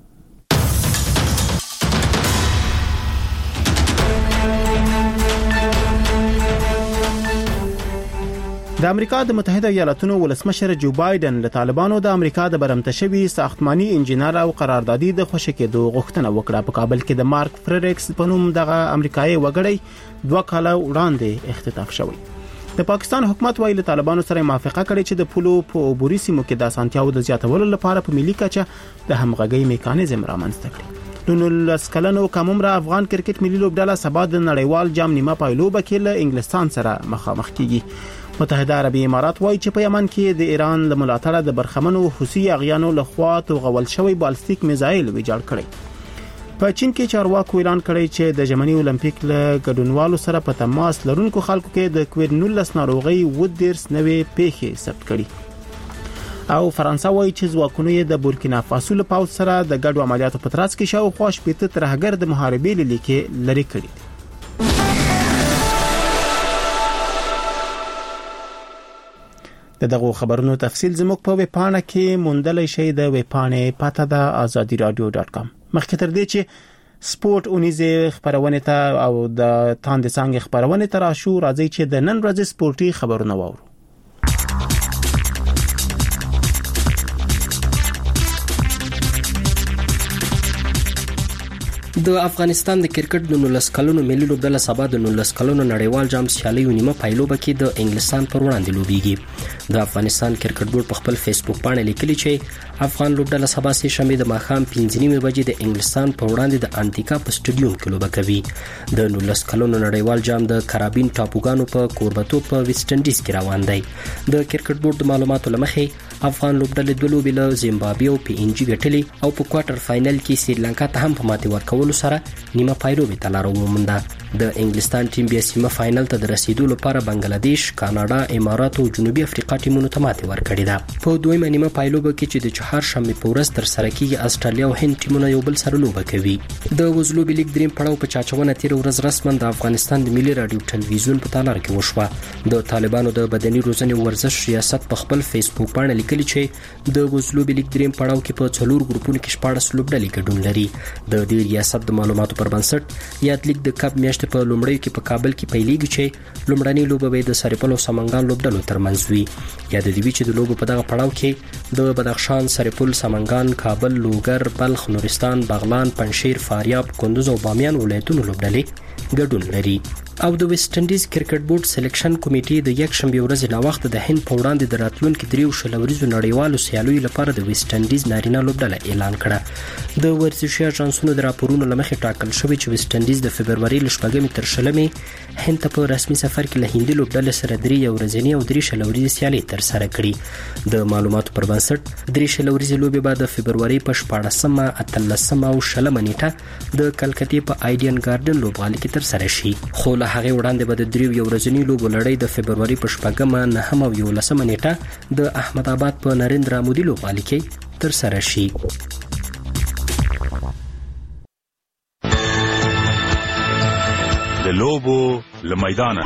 [SPEAKER 1] د امریکا د متحده ایالاتونو ولسمشر جو بایدن له طالبانو د امریکا د برمتشوي ساختماني انجنیر او قراردادي د خوشکېدو غوښتنه وکړه. په کابل کې د مارک فریډریکس په نوم دغه امریکایي وګړی 2 کاله وړاندې اختطاف شوی. د پاکستان حکومت وايي له طالبانو سره موافقه کړې چې د پولو په عبوري سیمو کې د اسانتیاو د زیاتولو لپاره په ملي کچه د همغږي میکانیزم رامنځته کړي. نو لسکلنو کومره افغان کرکټ ملي لوبډله سبا د نړیوال جام نیمه پایلوبه کې له انګلستان سره مخامخ کیږي. متحده عربي امارات وايي چې په یمن کې د ایران له ملاتړه د برخمنو حوثي اغیانو لخوا توغول شوی بالستیک میزایل ویجاړ کړي. په چین کې چارواکو اعلان کړی چې د ژمنی اولمپیک له ګډونوالو سره په تماس لرونکو خلکو کې د کووید-19 ناروغي ودیرس نوې پیښې ثبت کړي. او فرانسه وايي چې ځواکونه د بورکینا فاسو له پاوڅ سره د ګډو عملیاتو په ترڅ کې شاوخوا 80 ترهګر د محاربې لیکې لري کړي. دغه خبرونو تفصیل زموږ په ویب پاڼه کې موندلای شئ. د ویب پاڼې پته ده azadiradio.com. مخکې تر دې چې سپورت اونیزه خبرونه ته او د تاند څنګه خبرونه ته راشو، راځي چې د نن ورځې سپورتي خبرونه واورو.
[SPEAKER 4] د افغانستان د کرکټ د 19 کلونو ملي لوبډله سبا د 19 کلونو نړیوال جام سیالیو نیمه پایلوبه کې د انګلستان پر وړاندې لوبيږي. د افغانستان کرکټ بورډ په خپل فیسبوک باندې لیکلي چې افغان لوبډله سبا سه شنبه د ماښام 5:30 بجې د انګلستان پر وړاندې د انټیکا په سټډیوم کې لوبه کوي. د 19 کلونو نړیوال جام د کارابین ټاپوګانو په کوربتوب په ویسټ انډیز کې روان دی. د کرکټ بورډ د معلوماتو لمخې افغان لوبډله د لوبې له زیمبابوې او پی ان جی ګټلې او په کوارټر فائنل کې سریلانکا ته هم په ماتې ورکولو سره نیمه پایلوبې ته لار ومونده. د انګلستان ټیم بیا سیمه فائنل ته د رسیدو لپاره بنگلاديش، کاناډا، امارات او جنوبي افریقا ټیمونو ته ماتې ورکړې ده. په دویمه نیمه پایلوبه کې چې د چهارشنبه په ورځ تر سره کېږي، استرالیا او هند ټیمونه یو بل سره لوبه کوي. د وزلوبې لیګ دریم پړاو په چاچونه تیر ورځ رسمن د افغانستان د ملي رادیو ټلویزیون په تالار کې وشوه. د طالبانو د بدني روزنې ورزش ریاست په خپل فیسبوک باندې لیکلي چې د وزلوبې لیګ دریم پړاو کې په 4 ګروپونو کې 14 لوبډلې ګډون لري. د دې ریاست د معلوماتو پر بنسټ یاد لیګ د کپ میاشتې په لومړیو کې په کابل کې پیلېږي چې لومړنۍ لوبه به د سرپل او سمنګان لوبډلو ترمنځ وي. یاد دی چې د لوبو په دغه پړاو کې د بدخشان، سرپل، سمنګان، کابل، لوګر، بلخ، نورستان، بغلان، پنشیر، فاریاب، کندوز او بامیان ولایتونو لوبډلې ګډون لري. او د ویسټ انډیز کرکټ بورډ سلیکشن کمیټې د یک شنبه ورځ نا وخت د هند په وړاندې د راتلونکو 3 شلوريزو نړیوالو سیالیو لپاره د ویسټ انډیز نارینه لوبډله اعلان کړه. د ورزشي اژانسونو د راپورونو لمخې ټاکل شوی چې ویسټ انډیز د فبرवरी ل 8 تر 16 هند ته په رسمي سفر کې له هندي لوبډلې سره 3 ورځنی او 3 شلوريزي سیالي تر سره کړي. د معلوماتو پر بنسټ 3 شلوريزي لوبې بعد د فبرवरी په 14مه، 13مه او 16مه نیټه د کلکتې په آیډین ګارډن لوبغالي کې تر سره شي. خو له هغه وړاندې به د 3 ورځنی لوبو لړۍ د فبرवरी په 8مه، 9مه او 11مه نیټه د احمد آباد په نریندرا مودي لوبغالي کې تر سره شي.
[SPEAKER 9] د لوبو لمیدانه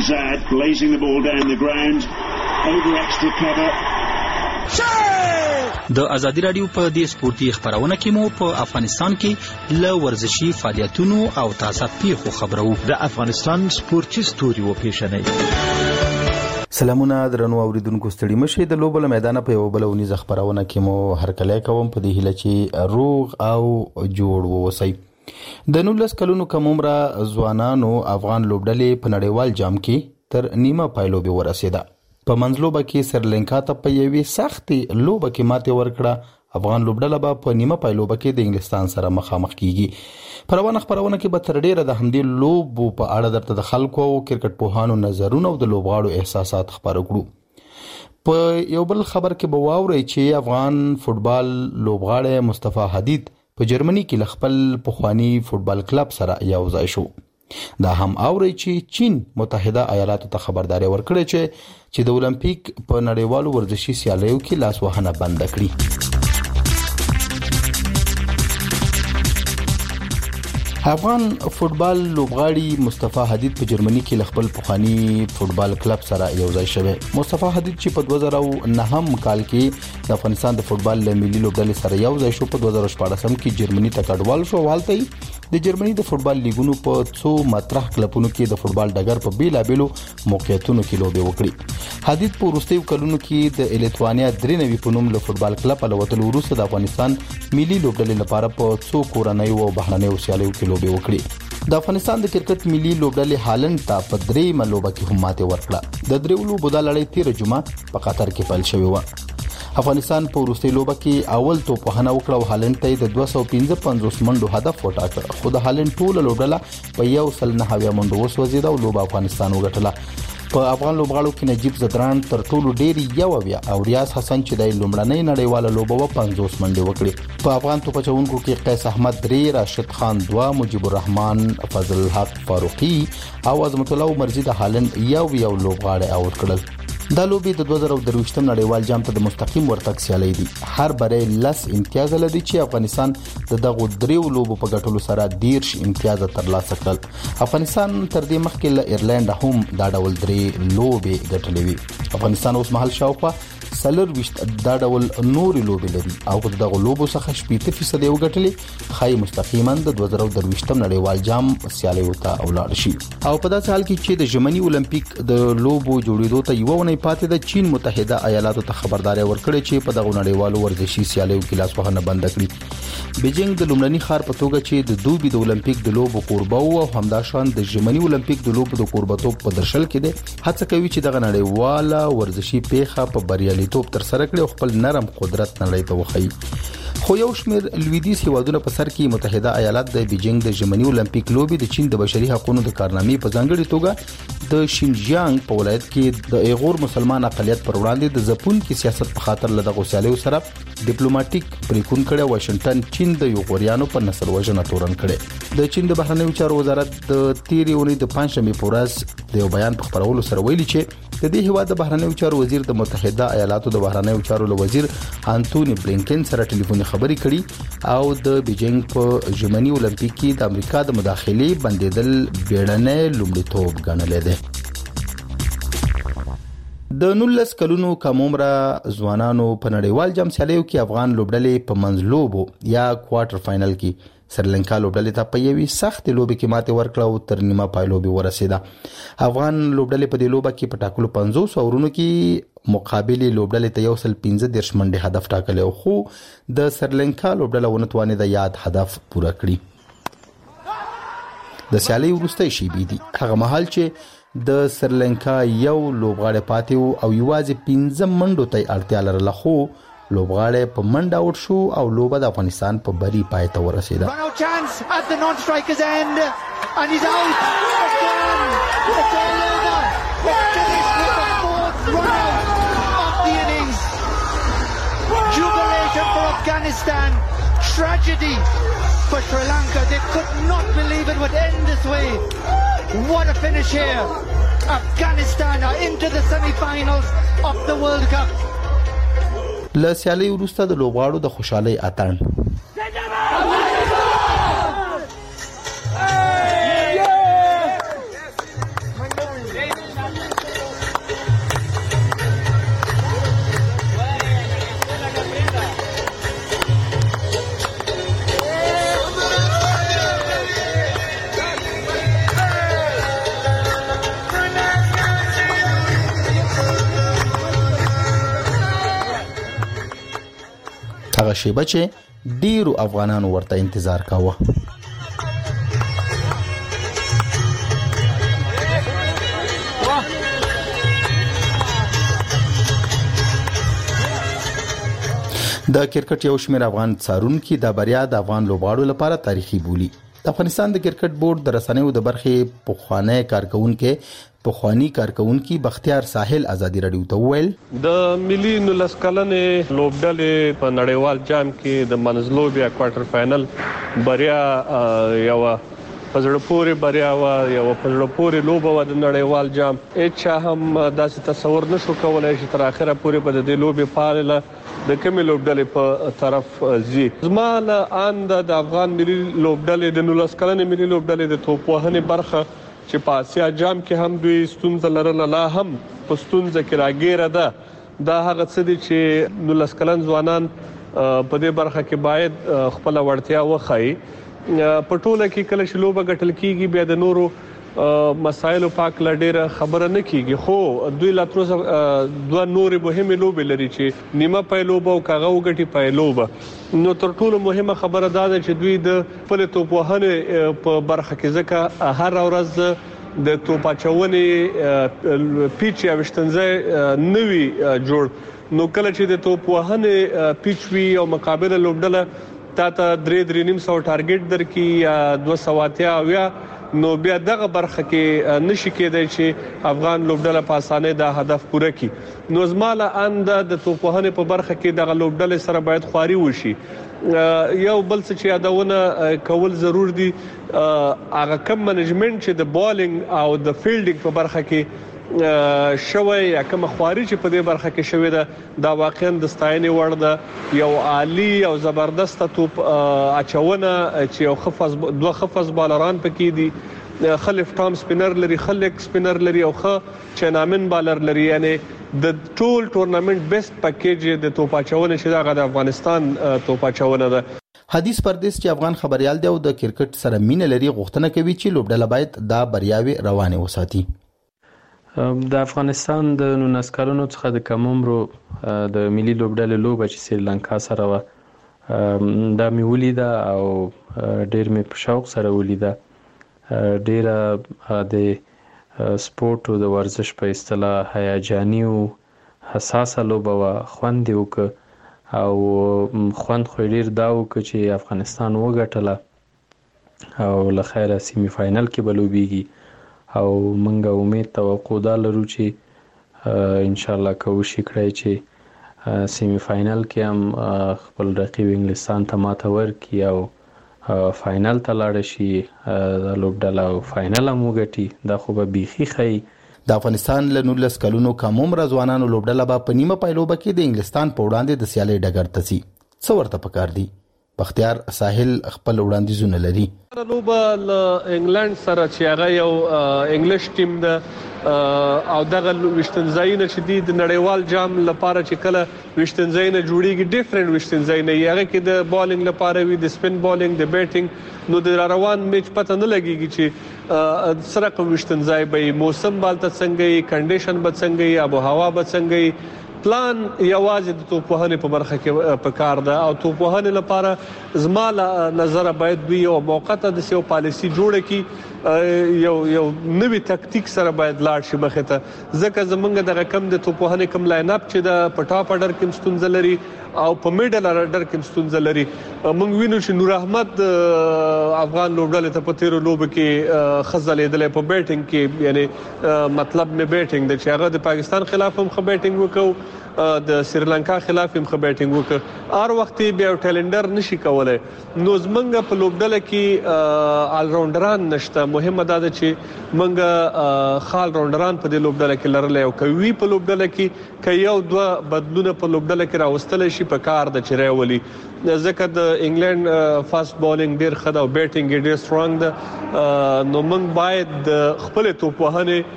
[SPEAKER 13] د ازادي رادیو په دې سپورتي خبرونه کې مو په افغانستان کې ل ورزشي فعالیتونو او تازه پیښو خبرو.
[SPEAKER 11] د افغانستان سپورتي ستوري و پیښنې.
[SPEAKER 14] سلامونه درنو اوریدونکو، ستړي مشه. د لوبو میدان په یو بل ونیز خبرونه کې مو هرکلی کوم په دې هیله چې روغ او جوړ ووسی. د 19 کلونو کم عمره ځوانانو افغان لوبډلې په نړیوال جام کې تر نیمه پایلوبې ورسېده. په منځلوبه کې سریلانکا ته په یوې سختې لوبه کې ماتې ورکړه. افغان لوبډله به په نیمه پایلوبه کې د انګلستان سره مخامخ کیږي. پروانه خبرونه کې به تر ډیره د همدې لوبو په اړه درته د خلکو او کرکټ پوهانو نظرونه او د لوبغاړو احساسات خبرو کړو. په یو بل خبر کې به واورئ چې افغان فوتبال لوبغاړی مصطفی حدید په په جرمني کې خپل پخوانی فوتبال کلب سره یو ځای شو. دا هم اوري چې چین متحده ایالاتو ته خبرداري ورکړه چې د اولمپیک په نړیوالو ورزشي سیالیو کې لاس وهنه بند کړي. افغان فوتبال لوبغاړي مصطفی حدید په جرمني کې خپل پخوانی فوتبال کلب سره یو ځای شوی. مصطفی حدید چې په 2009 کال کې د افغانستان د فوتبال ملي لوبډلې سره یو ځای شو، په 2014 کې جرمني ته کډوال شو. والته د جرمني د فوتبال لیګونو په څو مطرح کلبونو کې د فوتبال ډګر په بیلابېلو موقعیتونو کې لوبې وکړي. حدید په وروستیو کلونو کې د الیتوانیا درنوي په نوم له فوتبال کلب الوتلو وروسته د افغانستان ملي لوبډلې لپاره په څو کورنۍ او بهرنۍ سیالیو کې لوبې وکړي. د افغانستان د کرکټ ملي لوبډلې هالند ته په 3 لوبه کې هم ماته ورکړه. د درېو لوبو د لړۍ 13 جمعه په قطر کې پیل شوې و. افغانستان په وروستي لوبه کې اول توپ وهنه وکړه او هالند ته د 255 منډو هدف وټاکه، خو د هالند ټول لوبډله په 109 منډو وسوځیده او لوبه افغانستان وګټله. په افغان لوبغاړو کې نجیب زدران تر ټولو ډېری 1 او ریاض حسن چې د لومړنۍ نړیواله لوبه 50 منډې وکړي. په افغان توپ چونکو کې قیس احمد 3، راشد خان 2، مجيب الرحمن، فضل الحق فاروقي او عظمت الله عمرزي د هالند یو لوبغاړي اوټ کړل. دا لوبي د 2023 نړیوال جام ته د مستقیم ورتګ سیالي دي. هر بری 10 امتیاز لري چې افغانستان د دغه دریو لوبو په ګټلو سره 10 امتیاز ترلاسه کړل. افغانستان تر دې مخکې له ایرلند هم دا ډول 3 لوبي ګټلې وي. افغانستان اوس مهال شاوخوا 40 دا ډول نور لوبي لري او دغه لوبو څخه 80% یې وګټلې، خای مستقیما د 2023 نړیوال جام سیالي وته ولاړ شي. او په داسې حال کې چې د ژمنی اولمپیک د لوبو جوړېدو ته یو ونې پاتې د چین متحده ایالاتو ته خبرداري ورکړې چې په دغه نړیوالو ورزشي سیالیو کې لاس وهنه بند کړي. بیجینګ د لومړني ښار په توګه چې د دوبي د اولمپیک د لوبو کوربه او همداشان د ژمنی اولمپیک د لوبو د کوربتوب په درشل کې ده، هڅه کوي چې دغه نړیواله ورزشي پیښه په بریالیتوب تر سره کړي او خپل نرم قدرت نړۍ ته وښيي. خو یو شمېر لویدیځ هیوادونه په سر کې متحده ایالات د بیجینګ د ژمنی اولمپیک لوبي د چین د بشري حقوقو د کارنامې په ځانګړي توګه د شینجیانګ په ولایت کې د ایغور مسلمان اقلیت پر وړاندې د ځپون کې سیاست په خاطر له دغه سیالیو سره ډیپلوماټیک پریکون کړي. واشنگټن چین د یوغوریانو په نسل وژنه تورن کړي. د چین د بهرنیو چارو وزارت د 13 اونۍ د پنځمې په ورځ د یو بیان په خبرولو سره ویلي چې د دې هیواد د بهرنیو چارو وزیر د متحده ایالاتو د بهرنیو چارو وزیر انټونی بلینکن سره ټلیفوني خبرې کړي او د بیجینګ په ژمنی اولمپیک کې د امریکا د مداخلې بندیدل بیړنۍ لومړیتوب ګڼل دي. د 19 کلونو کم عمره ځوانانو په نړیوال جام سیالیو کې افغان لوبډلې په منځلوبو یا کوارټر فائنل کې سریلانکا لوبډلې ته په یوې سخت لوبې کې ماته ورکړه او تر نیمه پای لوبې ورسېده. افغان لوبډلې په دې لوبه کې په ټاکلو 50 اورونو کې مقابله لوبډلې ته 115 منډې هدف ټاکل او خو د سریلانکا لوبډله ونتوانه د یاد هدف پوره کړی. د سیالي وروستۍ شی بي دي هغه محل چې د سریلانکا یو لوبغاړی پاتې او یوازې 15 منډو ته اړتیا لرله، خو لوبغاړی په منډه اوټ شو او لوبه د افغانستان په بری پای ته ورسېده.
[SPEAKER 6] Tragedy for Sri Lanka. They could not believe it would end this way. What a finish here. Afghanistan are into the semi-finals of the World Cup.
[SPEAKER 14] له سیالي وروسته د لوبغاړو د خوشحالۍ اتڼ هغه شیبه چې ډیرو افغانانو ورته انتظار کاوه. د کرکټ یو شمېر افغان څارونکي د بریا د افغان لوبغاړو لپاره تاریخي بولي. د افغانستان د کرکټ بورډ د رسنیو د برخې پخوانی کارکونکي بختیار ساحل ازادي رادیو ته وویل
[SPEAKER 3] د ملي 19 کلنې لوبډلې په نړیوال جام کې د منځلوبیا کوارټر فائنل بریا یو پزړه پورې بریا وا یو پزړه پورې لوبه و د نړیوال جام هیڅ هم داسې تصور نشو کولای چې تر اخره پورې په دې لوبې فعاله د کومې لوبډلې په طرف زی زمال اند د افغان ملي لوبډلې د 19 کلنې ملي لوبډلې د توپ وهنې برخه چې په آسیا جام کې هم دوی ستونزه لرله لا هم په ستونزه کې راګیره ده دا هغه څه دي چې 19 کلن ځوانان په دې برخه کې باید خپل وړتیا وښایي په ټوله کې کله چې لوبه ګټل کیږي بیا د نورو مسایلو پاک لډیره خبره نه کیږي خو دوی لا تر دوه نورې مهمه لوبې لري چې نیمه پایلوبه او کاغه وګټي پایلوبه نو تر ټولو مهمه خبره دا ده چې دوی د خپل توپ وهنې په برخه کې ځکه هر ورځ د توپ اچونې پیچ یا وشتنځي نوي جوړ نو کله چې د توپ وهنې پیچ وی او مقابله لوبډله تا 3.5 ټارګټ درکې یا 280 یا نو بیا دغه برخه کې نشي کېدای چې افغان لوبډله په اسانه دا هدف پوره کړي نو زماله اند د توپ وهنې په برخه کې دغه لوبډله سره باید خواري وشي یو بل څه چې یادونه کول ضرور دي هغه کم منیجمنت چې د بالینګ او د فیلډینګ په برخه کې شوی یا کوم خواري چې په دې برخه کې شوی ده دا واقعا د ستاینې وړ ده یو عالی او زبردست توپ اچونه چې یو دوه خفز بالران پکې دي خلف ټام سپینر لري خلک سپینر لري او چنامن بالر لري یعنی د ټول ټورنمنت بیسټ پکیج د توپ اچونه چې د افغانستان توپ اچونه ده
[SPEAKER 14] حدیث پردیس چې افغان خبريال دی او د کرکټ سره مینه لري غوښتنه کوي چې لوبډله باید دا بریاوي روانه وساتي
[SPEAKER 8] د افغانستان د 19 کلونو څخه د کم عمرو د ملي لوبډلې لوبه چې سریلانکا سره و دا می ولیده او ډیر می په شوق سره ولیده ډیر د سپورت او د ورزش په اصطلاح هیجاني او حساسه لوبه و خوند وک او خوند خو ډیر دا وک چې افغانستان وګټله او لخيره سیمی فائنل کې بلوبيږي او منګه امید توقع دا لرو چې ان شاء الله کوشش کړی چې سیمی فائنل کې هم خپل رقیب انګلستان ته ماته ورکړي او فائنل ته لاړ شي د لوبډله او فائنل هم وګټي دا خو به بيخي خي
[SPEAKER 14] د افغانستان له 19 کلونو کم عمر ځوانانو لوبډله په نیمه پایلوبه کې د انګلستان په وړاندې د سیالي ډګر ته سي څو ورته پکار دي بختیار ساحل خپل وړاندیزونه لري
[SPEAKER 3] لوبه انګلند سره چې هغه یو انګلیش ټیم ده او دغه وشتنځاینه چې د نړیوال جام لپاره چې کله وشتنځاینه جوړیږي ډیفرنٹ وشتنځاینه هغه کې د بالینګ لپاره وي د سپین بالینګ د بیټینګ نو د روان میچ پته نه لګیږي چې سره کوم وشتنځای به موسم بالته څنګه کنډیشن به څنګه ابو هوا به څنګه پلان یوازې د توپ وهنې په برخه کې په کار ده او توپ وهنې لپاره زماله نظر باید دوی یو موقته د سیو پالیسی جوړه کی یو نوې تکتیک سره باید لاړ شي مخه ته ځکه زمونږ د رقم د توپ وهنې کم لاین اپ چې د پټاپ اډر کې ستونزه لري او په میډل اډر کې ستونزه لري موږ وینو چې نور احمد افغان لوبډلې ته په تیرو لوب کې خزلېدل په بیټینګ کې یعنی مطلب می بیټینګ د چې هغه د پاکستان خلاف هم خو بیټینګ وکاو د سریلانکا خلاف هم خو بیټینګ وکړ هر وخت بیا ټیلندر نشي کولای نو زمونږ په لوبډله کې آل راونډران نشته مهمه ده چې مونږ خال راونډران په دې لوبډله کې لرل او کوي په لوبډله کې ک یو دوه بدلونه په لوبډله کې راوستل شي په کار د چریولي ځکه د انګلند فاست بالینګ ډیر خدا او بیټینګ ډیر سترونګ ده نو مونږ باید خپل توپ وهنه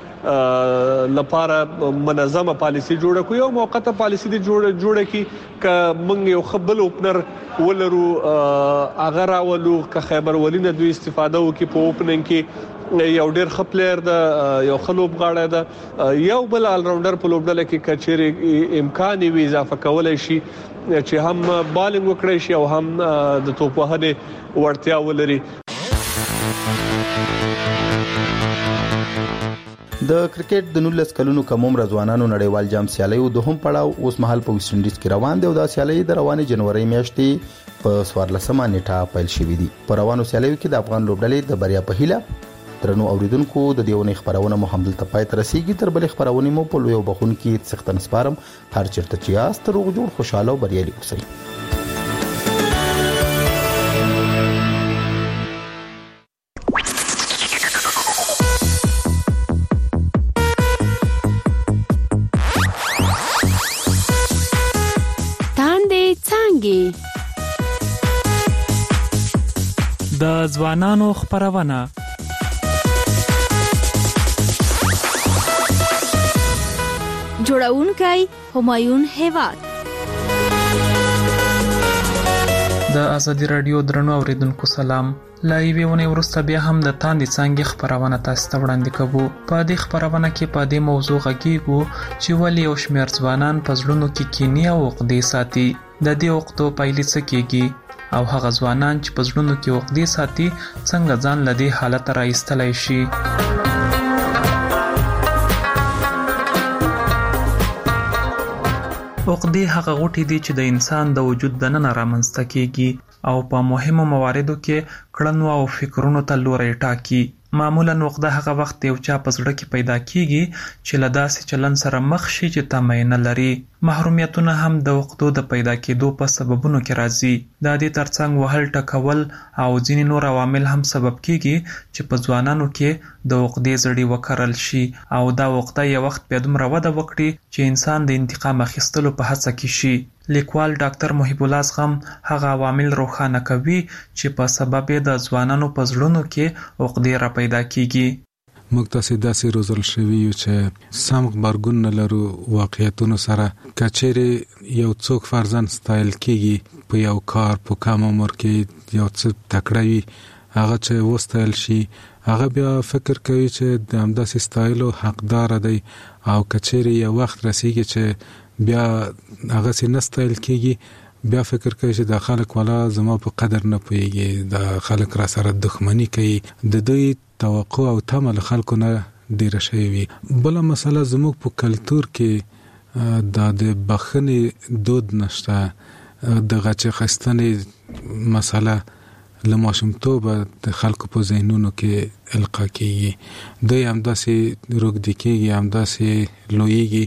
[SPEAKER 3] لپاره منظمه پالیسی جوړه کو یو موقته پالیسی دی جوړه کی ک مونږ یو خپل اوپنر ولرو اگر اولو ک خیبر ولینه دوی استفاده وکي په اوپننګ کې یو ډیر خپلر د یو خلوب غاړه ده یو بل آل راونډر په لوبډله کې کچېری امکان وي اضافه کولای شي چې هم بالینګ وکړي شي او هم د توپ وهنې وړتیا ولري
[SPEAKER 14] د کرکټ د 19 کلونو کم عمر ځوانانو نړیوال جام سیالي دوهم پړاو اوس مهال په ویسټ انډیز کې روان دی او دا سیالي د روانې جنوري میاشتې په 14 نیټه پیل شوې دي. په روانو سیالیو کې د افغان لوبډلې د بریا په هیله درنو اوریدونکو د دیونه خبرونه مو هم دلته پای تر رسیدي. تر بل خبرونه مو په لوی وبخون کې سختن سپارم. هر چیرته چې یاست روغ جوړ خوشاله او بریالي اوسئ.
[SPEAKER 18] د ځوانانو خبرونه
[SPEAKER 19] جوړونکی همایون هیواد.
[SPEAKER 18] د ازادي رادیو درنو اوریدونکو سلام. لایوي ونې ورسته بیا هم د تاندې څنګه خبرونه تاسو ته وړاندې کوو. په دې خبرونه کې په دې موضوع غږیږو چې ولې او شمیر ځوانان په ځړونو کې کینې او عقدې ساتي. د دې عقدو پایلې څه کېږي او هغه ځوانان چې په ځړونو کې عقدې ساتي څنګه ځان له دې حالت راایستلی شي. عقدې هغه غوټې دي چې د انسان د وجود دننه رامنځته کېږي او په مهمو مواردو کې کړنو او فکرونو ته لوری ټاکي. معمولا عقده هغه وخت یو چا په زړه کې پیدا کیږي چې له داسې چلن سره مخ شي چې تمه نه لري. محرومیتونه هم د عقدو د پیدا کېدو په سببونو کې راځي. د دې ترڅنګ وهل ټکول او ځینې نور عوامل هم سبب کیږي چې په ځوانانو کې د عقدې زړی وکرل شي او دا عقده یو وخت بیا دومره وده وکړي چې انسان د انتقام اخیستلو په هڅه کې شي. لیکوال ډاکټر محب الله زغم هغه عوامل روښانه کوي چې په سبب د ځوانانو په زړونو کې عقدې را پیدا کیږي.
[SPEAKER 20] موږ تاسو داسې روزل شوي یو چې سم خبرګون نه لرو واقعیتونو سره. کچېرې یو څوک فرضاً ستایل کیږي په یو کار په کم عمر کې یو څه تکړه وي هغه چې وستایل شي هغه بیا فکر کوي چې د همداسې ستایلو حقدار دی او کچېرې یو وخت رسیږي چې بیا هغه سي نستایل کیږي بیا فکر کوي چې د خلک والا زما په قدر نه پويږي د خلک را سره دښمنی کوي. د دوی توقع او تمه له خلکو نه ډیره شوی وي. بل مسله زموږ په کلچر کې د بخښنې دود نشته. د غچ خستنې مسله له ماشومتوبه د خلکو په ذهنونو کې القا کیږي. دوی همداسې روږدي کیږي همداسې لویږي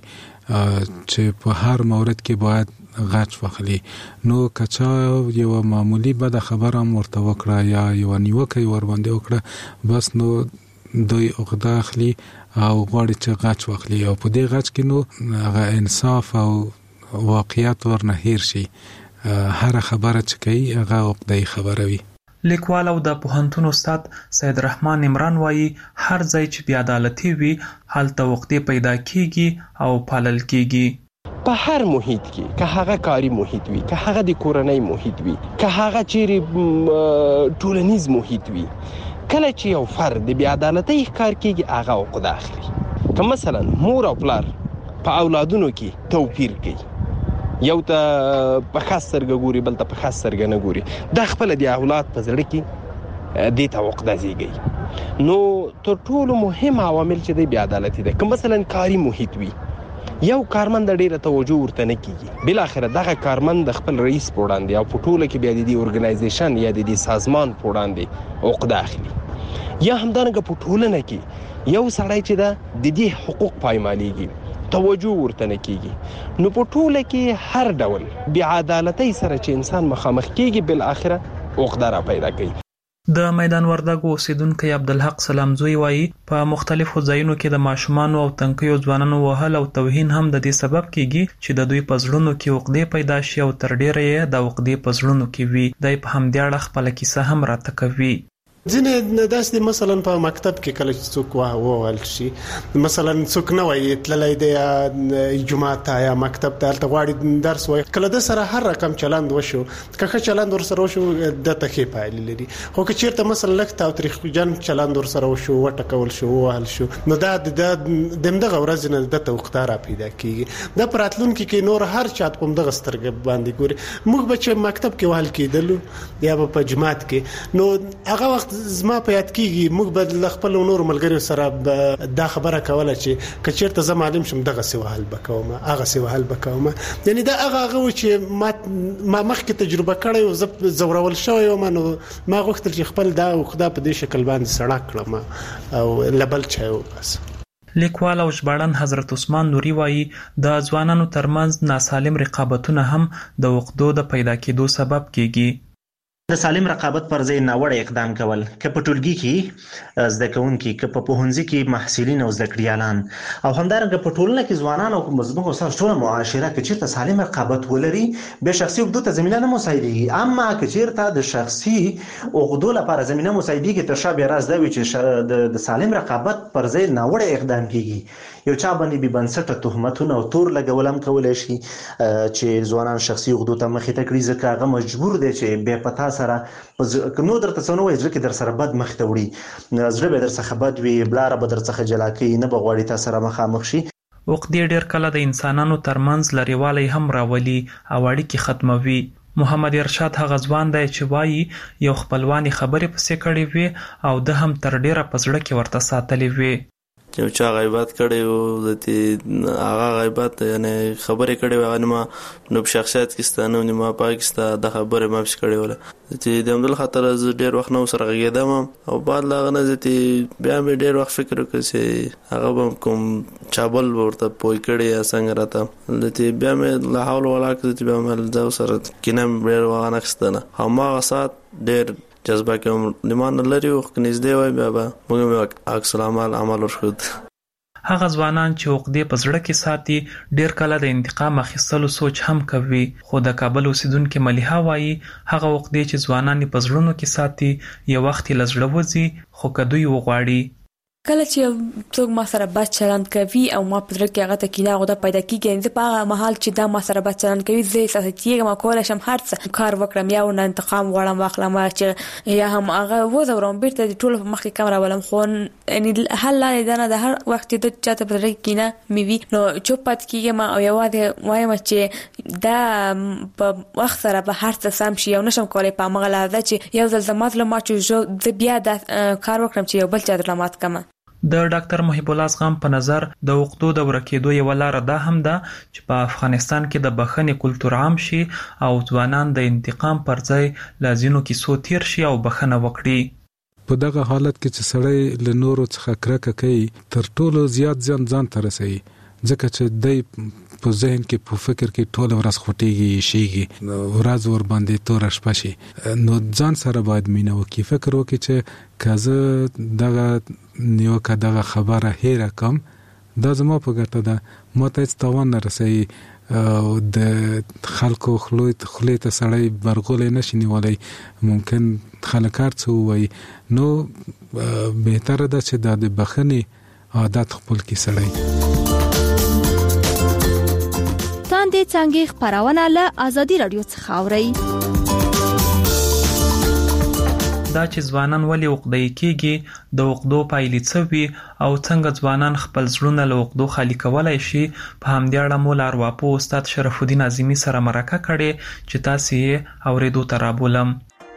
[SPEAKER 20] چې په هر مورد کې باید غچ واخلي. نو کچا یو معمولی بد خبره ورته وکړه یا یو نیوکه ور باندې وکړه بس نو دوی عقده اخلي او غواړي چې غچ واخلي او په دې غچ کې نو هغه انصاف او واقعیت ورنه هیر شي. هر خبره چې کوي هغه عقده خبره وي.
[SPEAKER 18] لیکوال او د پوهنتون استاد سید رحمان عمران وایي هر ځای چې بې عدالتي وي هلته عقدې پیدا کیږي او پالل کیږي.
[SPEAKER 21] په هر محیط کې که هغه کاری محیط وي که هغه د کورنۍ محیط وي که هغه چیرې ټولنیز محیط وي کله چې یو فرد د بې عدالتۍ ښکار کیږي هغه عقده اخلي. که مثلا مور او پلار په اولادونو کې توپیر کوي یو ته په خاص سترګه ګوري بل ته په خاص سترګه نه ګوري دا خپل د اولاد په زړه کې دې ته عقده زیږي. نو تر ټولو مهم عوامل چې د بې عدالتۍ ده که مثلا کاری محیط وي یو کارمند ډیره توجه ورته نه کیږي بل اخر دغه کارمند خپل رئیس پوړاندې او په ټوله کې بیا د دې اورګنایزیشن یا د دې سازمان پوړاندې عقده اخلي. یا همدارنګه په ټولنه کې یو سړی چې د دې حقوق پایمالېږي توجه ورته نه کیږي. نو په ټوله کې هر ډول بې عدالتۍ سره چې انسان مخامخ کیږي بل اخره عقده را پیدا کوي.
[SPEAKER 18] د میدان وردګو اوسیدونکو عبدالحق سلامزوی وایي په مختلفو ځایونو کې د ماشومانو او تنکیو ځوانانو وهل او توهین هم د دې سبب کیږي چې د دوی په زړونو کې عقدې پیدا شي او تر ډیره یې د عقدې په زړونو کې وي. دای په همدې اړه خپل کیسه هم راته کوي.
[SPEAKER 1] ځینې داسې مثلا په مکتب کې کله چې څوک ووهل شي مثلا څوک نه وایي تللی دی جمعه ته یا مکتب ته هلته غواړي درس وایي کله د سره هر رقم چلند وشو که ښه چلند ورسره وشو دته ښې پایلې لري. خو که چېرته مثلا لږ تاوتریخجن چلند ورسره وشو وټکول شو ووهل شو نو دا د همدغه ورځې نه دته عقده را پیدا کېږي. دا په راتلونکي کې نور هر چا په همدغه سترګه باندې ګوري. موږ به چې مکتب کې وهل کېدلو یا به په جماعت کې نو هغه وخت
[SPEAKER 2] زما په یاد کېږي موږ به خپل نور ملګرو سره دا خبره کوله چې کچېرته زه معلم شم دغه سی وهل بکوم هغه سی وهل بکوم یعنی دا هغه چې ما مخکې تجربه کړې او زه زورول شوی وم نو ما غوښتل چې خپل دا او خدا په دې شکل باندې سړک کړم او لبل چایو بس.
[SPEAKER 18] لیکوال او ژباړن حضرت عثمان نوري وایي د ځوانانو ترمنځ ناسالم رقابتونه هم د عقدو د پیدا کېدو سبب کېږي.
[SPEAKER 5] د سالم رقابت پر ځای ناوړه اقدام کول که په ټولګي کې زده کوونکي که په پوهنځي کې محصلین او زده کړیالان او همدارنګه په ټولنه کې ځوانان او مزدوج او ټول معاشره کې چیرته سالم رقابت ولري به شخصي عقدو ته زمينه نه مساعدېږي، اما که چیرته د شخصي عقدو لپاره زمينه مساعدېږي تر شا به راز دا وي چې د سالم رقابت پر ځای ناوړه اقدام کیږي. یو چا باندې به بنسټه تهمتونه او تور لګول هم کولای شي چې ځوانان شخصي عقدو ته مخې ته کړي ځکه هغه مجبور دي چې به پتا سره نو درته څنګه وایي چې در سره بد مخ ته وړي زړه به در څخه بد وي بلاره به در څخه جلا کوي نه به غواړي تاسو سره مخامخ شي.
[SPEAKER 18] عقدې ډېر کله د انسانانو ترمنځ لريوالی هم راولي او اړیکې ختموي. محمد ارشاد هغه ځوان دی چې وایي یو خپلوانی خبرې پسې کړې وي او د هم تر ډیره په زړه کې ورته ساتلې وي.
[SPEAKER 7] یو چا غیبت کړي وو د هغه غیبت یعنی خبرې کړي وو نو نو په شخصیت کې ستانه نو ما پاکستان د خبرې ما پښ کړي وله چې د عمل خاطر از ډیر وخت نو سره غږیدم او بعد لاغه نه چې بیا مې ډیر وخت فکر وکړ چې هغه کوم چابل ورته پوي کړي یا څنګه راته لته بیا مې لا حول ولا قوت بیا مې دا سره کینم ډیر وانه کستنه هم هغه سات ډیر جذبه کوم لمن لري او کنيزده وای بابا موږ عکس العمل عمل ورشد.
[SPEAKER 18] هغه ځوانان چې عقدې په زړه کې ساتي ډیر کله د انتقام اخیستلو سوچ هم کوي، خو د کابل اوسیدونکو مليحه وایي هغه عقدې چې ځوانان په زړونو کې ساتي یو وخت لزړه وځي خو کدوې وغواړي.
[SPEAKER 16] کله چې څوک ما سره بد چلند کوي او ما په زړه کې هغه ته کینه غوډه پیدا کیږي زه په هغه محل چې دا ما سره بد چلند کوي زه احساس کیږم کولای شم هر څه کار وکړم یا نه انتقام غواړم واخلم چې یا هم هغه وزورم بیرته د ټولو مخکې کیمرا ولم خو یعنی حل لري نه د هر وخت د چاته په زړه کینه میوي نو چوپ پات کیږم او یوازې وایم چې دا په وخت سره به هر څه سم شي او نشم کولای په مغه لاره چې یو ځل زما ظلم چې بیا د کار وکړم چې یو بل چا درمات کما.
[SPEAKER 18] د ډاکټر محب الله اسغام په نظر د عقدو د ورکېدو یو لار دا هم ده چې په افغانستان کې د بخښنې کلتور عام شي او ځوانان د انتقام پر ځای لازینو کې سو تیر شي او بخښنه وکړي.
[SPEAKER 20] په دغه حالت کې چې سړی له نورو څخه کرکه کوي تر ټولو زیات ځان ته رسوي ځکه چې د په ذهن کې په فکر کې ټول ورځ خوټيږي شيږي ورځ ور باندې تور شپه شي نو ځان سره باید مینه وکړي فکر وکړي چې کزه دغه نیوکه دغه خبره هېره کم دا زما په ګټه ده ماته هیڅ تاوان نه رسوي او د خلکو خلوت ته سړی برغولې نشي نیولای ممکن خلکار څه وایي نو بهتره ده چې د بخښنې عادت خپل کې سړی.
[SPEAKER 19] تاندې څنګه خبرونه له ازادي رادیو څخه اوري.
[SPEAKER 18] دا چې ځوانان ولې عقدې کېږي د عقدو پایلې څه وي او څنګه ځوانان خپل زړونه له عقدو خالي کولای شي په همدې اړه مو لارواپو استاد شرف الدین اعظمي سره مرکه کړې چې تاسو یې اوریدو ته رابولم.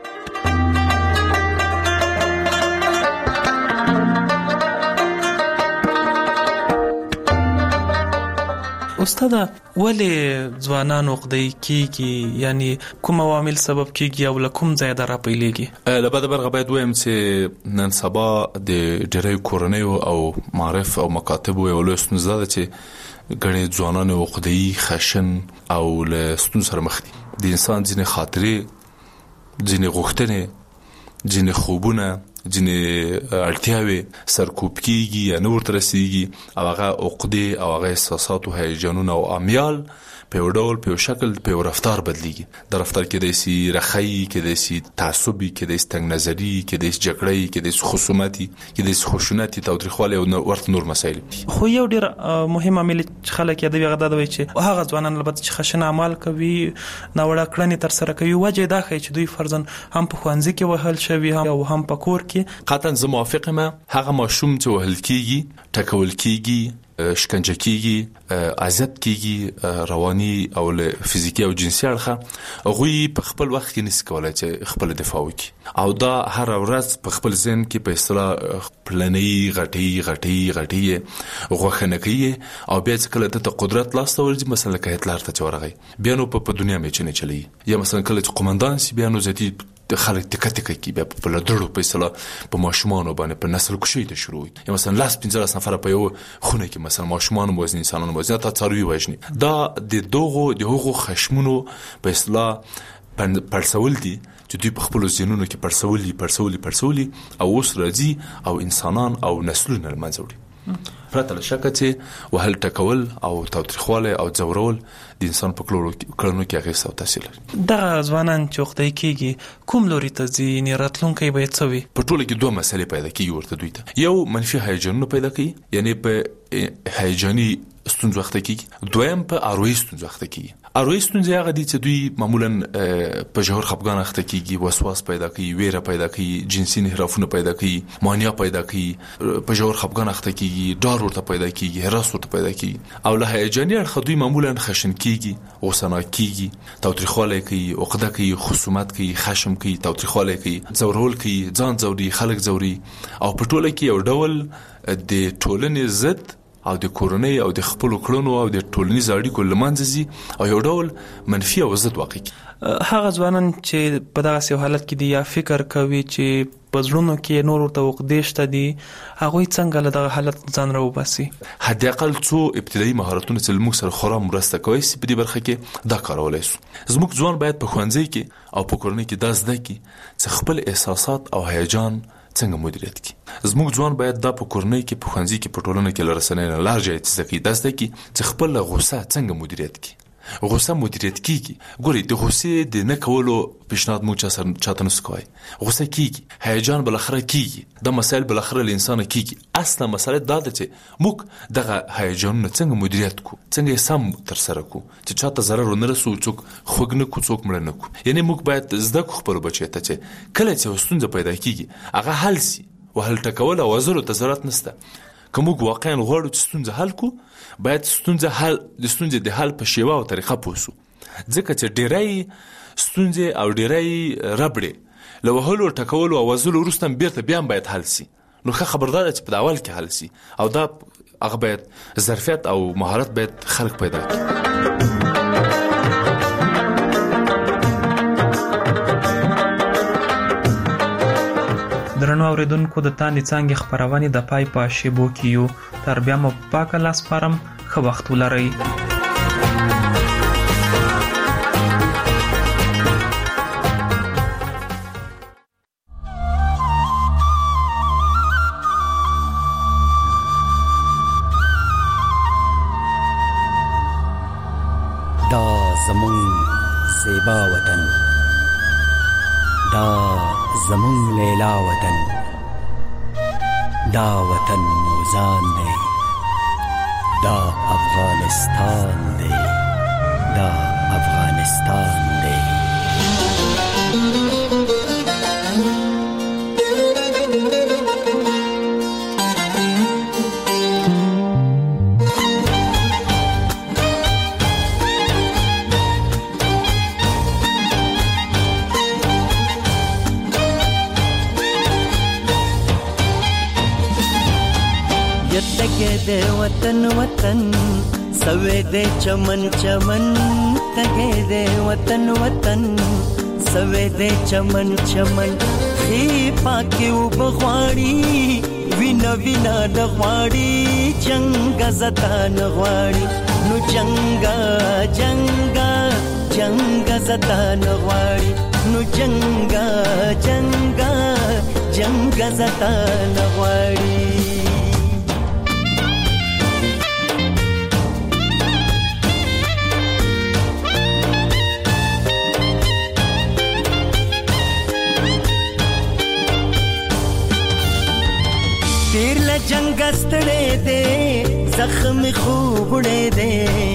[SPEAKER 18] استاد ولې ځوانان عقدې کېږي یعنی کوم عوامل سبب کېږي او لکم ځای درا پیلېږي؟
[SPEAKER 22] لبد برغه باید وایم چې نن سبا د ډېرې کورنیو او معرف او مکاتب او ولستون زده چې ګڼې ځوانان عقدې خشن او له ستون سره مخ دي. د انسان ځینې خاطرې ځینې غوښتنې ځینې خوبونه ځینې اړتیاوي سرکوب کیږي یا نور ترسيږي او هغه عقدې او هغه احساسات او هیجانونه او امیال په ډول په شکل په رفتار بدلیږي. د رفتار کې د سي رخی کې د سي تعصبي کې د ستنګ نظری کې د جګړې کې د خصومتي کې د خشونتي تاوتریخواله او ورته نور مسایل.
[SPEAKER 18] خو یو ډیر مهم عامل خلک یاد وي غدا دوی چې هغه ځوانان لبد چې خشن اعمال کوي ناوړه کړنې تر سره کوي وجه دا خي چې دوی فرضاً هم په خوانځي کې وهل شوی او هم په کور کې.
[SPEAKER 22] قطعا زه موافقم. هغه ماشوم چې وهل کیږي ټکول کیږي شکنجه کیږي، اذیت کیږي رواني او فزیکی او جنسي اړخه، غوي په خپل وخت کې نس کولای چې خپل دفاع وکړي او دا هر ورځ په خپل ذهن کې په اصطلاح پلنې غټي غوښنه کوي او بیا چې کله د قدرت لاس ته ورځي، مثلا که هټلر ته ورغی بیا نو په دنیا مې چنه چلی، یا مثلا کله چې قومندان سی بیا نو زتی خلک تکه کی بیا په لدړو په اصطلاح په ماشومان باندې په نسل کشي ته شروع وي، یا مثلا لاس 15 نفر په یو خونه کې مثلا ماشومان موزن انسانانو موزن ته څاروي وژني. دا د هغو خشمونو په اصطلاح پرسول دي چې دوی په خپل ذهنونو کې پرسولي او اوس راځي او انسانان او نسلونه لمنځه وړي. پرته له شکه چې وهل ټکول او تاوتریخوالی او ځورول د انسان په کړنو کې اغېز او تاثیر لري.
[SPEAKER 18] دغه ځوانان چې وختی کېږي کوم لوري ته ځي، یعنې راتلونکی باید څه وي؟
[SPEAKER 22] په ټوله کې 2 مسلې پیدا کېږي ورته دوی ته. یو منفي هیجانونه پیدا کوي، یعنې په هیجاني ستونزو اخته کېږي. دویم په اروایي ستونزو اخته کېږي. اروایي ستونزې هغه دي چې دوی معمولا په ژور خفګان اخته کېږي، وسواس پیدا کوي، ویره پیدا کوي، جنسي انحرافونه پیدا کوي، مانیا پیدا کوي، په ژور خفګان اخته کېږي، ډار ورته پیدا کېږي، هراس ورته پیدا کېږي او له هیجاني اړخه دوی معمولا خشن کېږي، غوسه کېږي، تاوتریخوالی کوي، عقده کوي، خصومت کوي، خشم کوي، تاوتریخوالی کوي، ځورول کوي، ځان ځوري، خلک ځوري او په ټوله کې یو ډول د ټولنې ضد او د کورنۍ او د خپل کړنو او د ټولنیز اړیکو لمنځه ځي او یو ډول منفي او ضد واقع کی.
[SPEAKER 18] هغه ځوانان چې په دغه حالت کې دي یا فکر کوي چې په ځړونو کې نور ورته عقدې شته دي، هغوی څنګه له دغه حالت ځان راوباسي؟
[SPEAKER 22] حد اقل څو ابتدایي مهارتونه چې موږ سره خورا مرسته کوي په دې برخه کې دا کارولای شو. زموږ ځوان باید په ښوونځي کې او په کورنۍ کې دا زده کړي چې خپل احساسات او هیجان څنګه مدیریت کی. زموږ ځوان باید دا په کورنۍ کې، په ښوونځي کې، په ټولنه کې لرسنۍ نه لار جای زده کړي، دا زده کړي چې خپل غوسه څنګه مدیریت کی. غوسه مدیریت کیږي. ګوري د غوسې د نه کولو پیشنهاد موږ چاته نس کوي. غوسه کیږي، هیجان بل اخره کیږي، د مسائل بل اخره له انسان کیږي. اصله مسله دا ده چې موږ دغه هیجانونه څنګه مدیریت کو، څنګه سم تر سره کو چې چاته ضرر ونه رسو، څوک خوګ نه کو، څوک مړ نه کو. یعنی موږ باید زده کو خپل بچی ته چې کله چې ستونزه پیدا کیږي هغه حل سي، وهل ټکول او وزرو ته ضرورت نشته. که موږ واقعا غواړو چې ستونزه حل کو، باید د ستونزې د حل په شیوه او طریقه پوسو، ځکه چې ډیری ستونزې او ډیری ربړې له وهلو ټکولو او وزلو وروسته بیرته بیا باید حل سي. نو ښه خبردار چې په اول کې حل سي او دا هغه باید ظرفیت او مهارت باید خلک پیدا کړي.
[SPEAKER 18] درنو اوریدونکو، د تاندې څانګې خپرونې د پای په شیبو کې یو. تر بیا مو پاکه لاس پارم، ښه وخت ولرئ.
[SPEAKER 10] دا زمون زیبا وطن، دا زمون لیلا وطن، دا وطن موزان دی، دا افغانستان دی، دا افغانستان دی.
[SPEAKER 12] تگے دے وطن وطن سوے دے چمن چمن، تگے دے وطن وطن سوے دے چمن چمن. خی پاکی و بغواړي وینا وینا نغواړي، جنگ زتا نغواړي، نو جنگا جنگا جنگ زتا نغواړي، نو جنگا جنگا جنگ زتا نغواړي. تیر لجنگ استڑے دے زخم خوبڑے دے،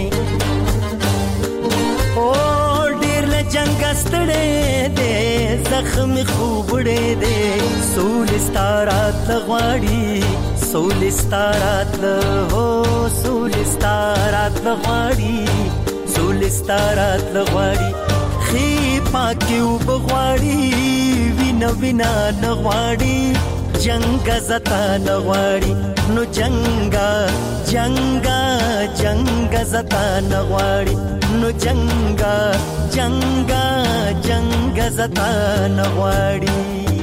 [SPEAKER 12] او ډیر لجنگ استڑے دے زخم خوبڑے دے. سول ستارات لغواړي، سولستارات له سولستارات لغواړي سولستارات لغواړي خې پاکي وبغواړي وینا وینا نغواړي جنگ زتا نغواړي نو جنگا جنگا جنگ زتا نغواړي نو جنگا جنگا جنگ زتا نغواړي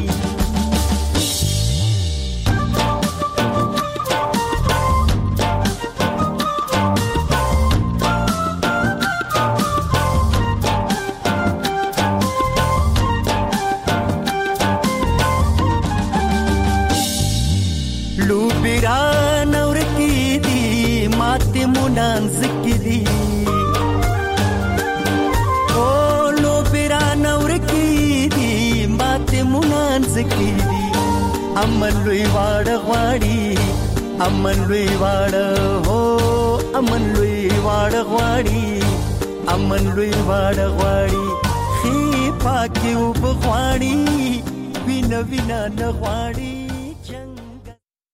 [SPEAKER 12] منان زکلی او لو بیران ورکی دی ماته منان زکلی امن لوی واړ غواړي امن لوی واړ هو امن لوی واړ غواړي امن لوی واړ غواړي خې پاکي وبغواړي وینا وینا نغواړي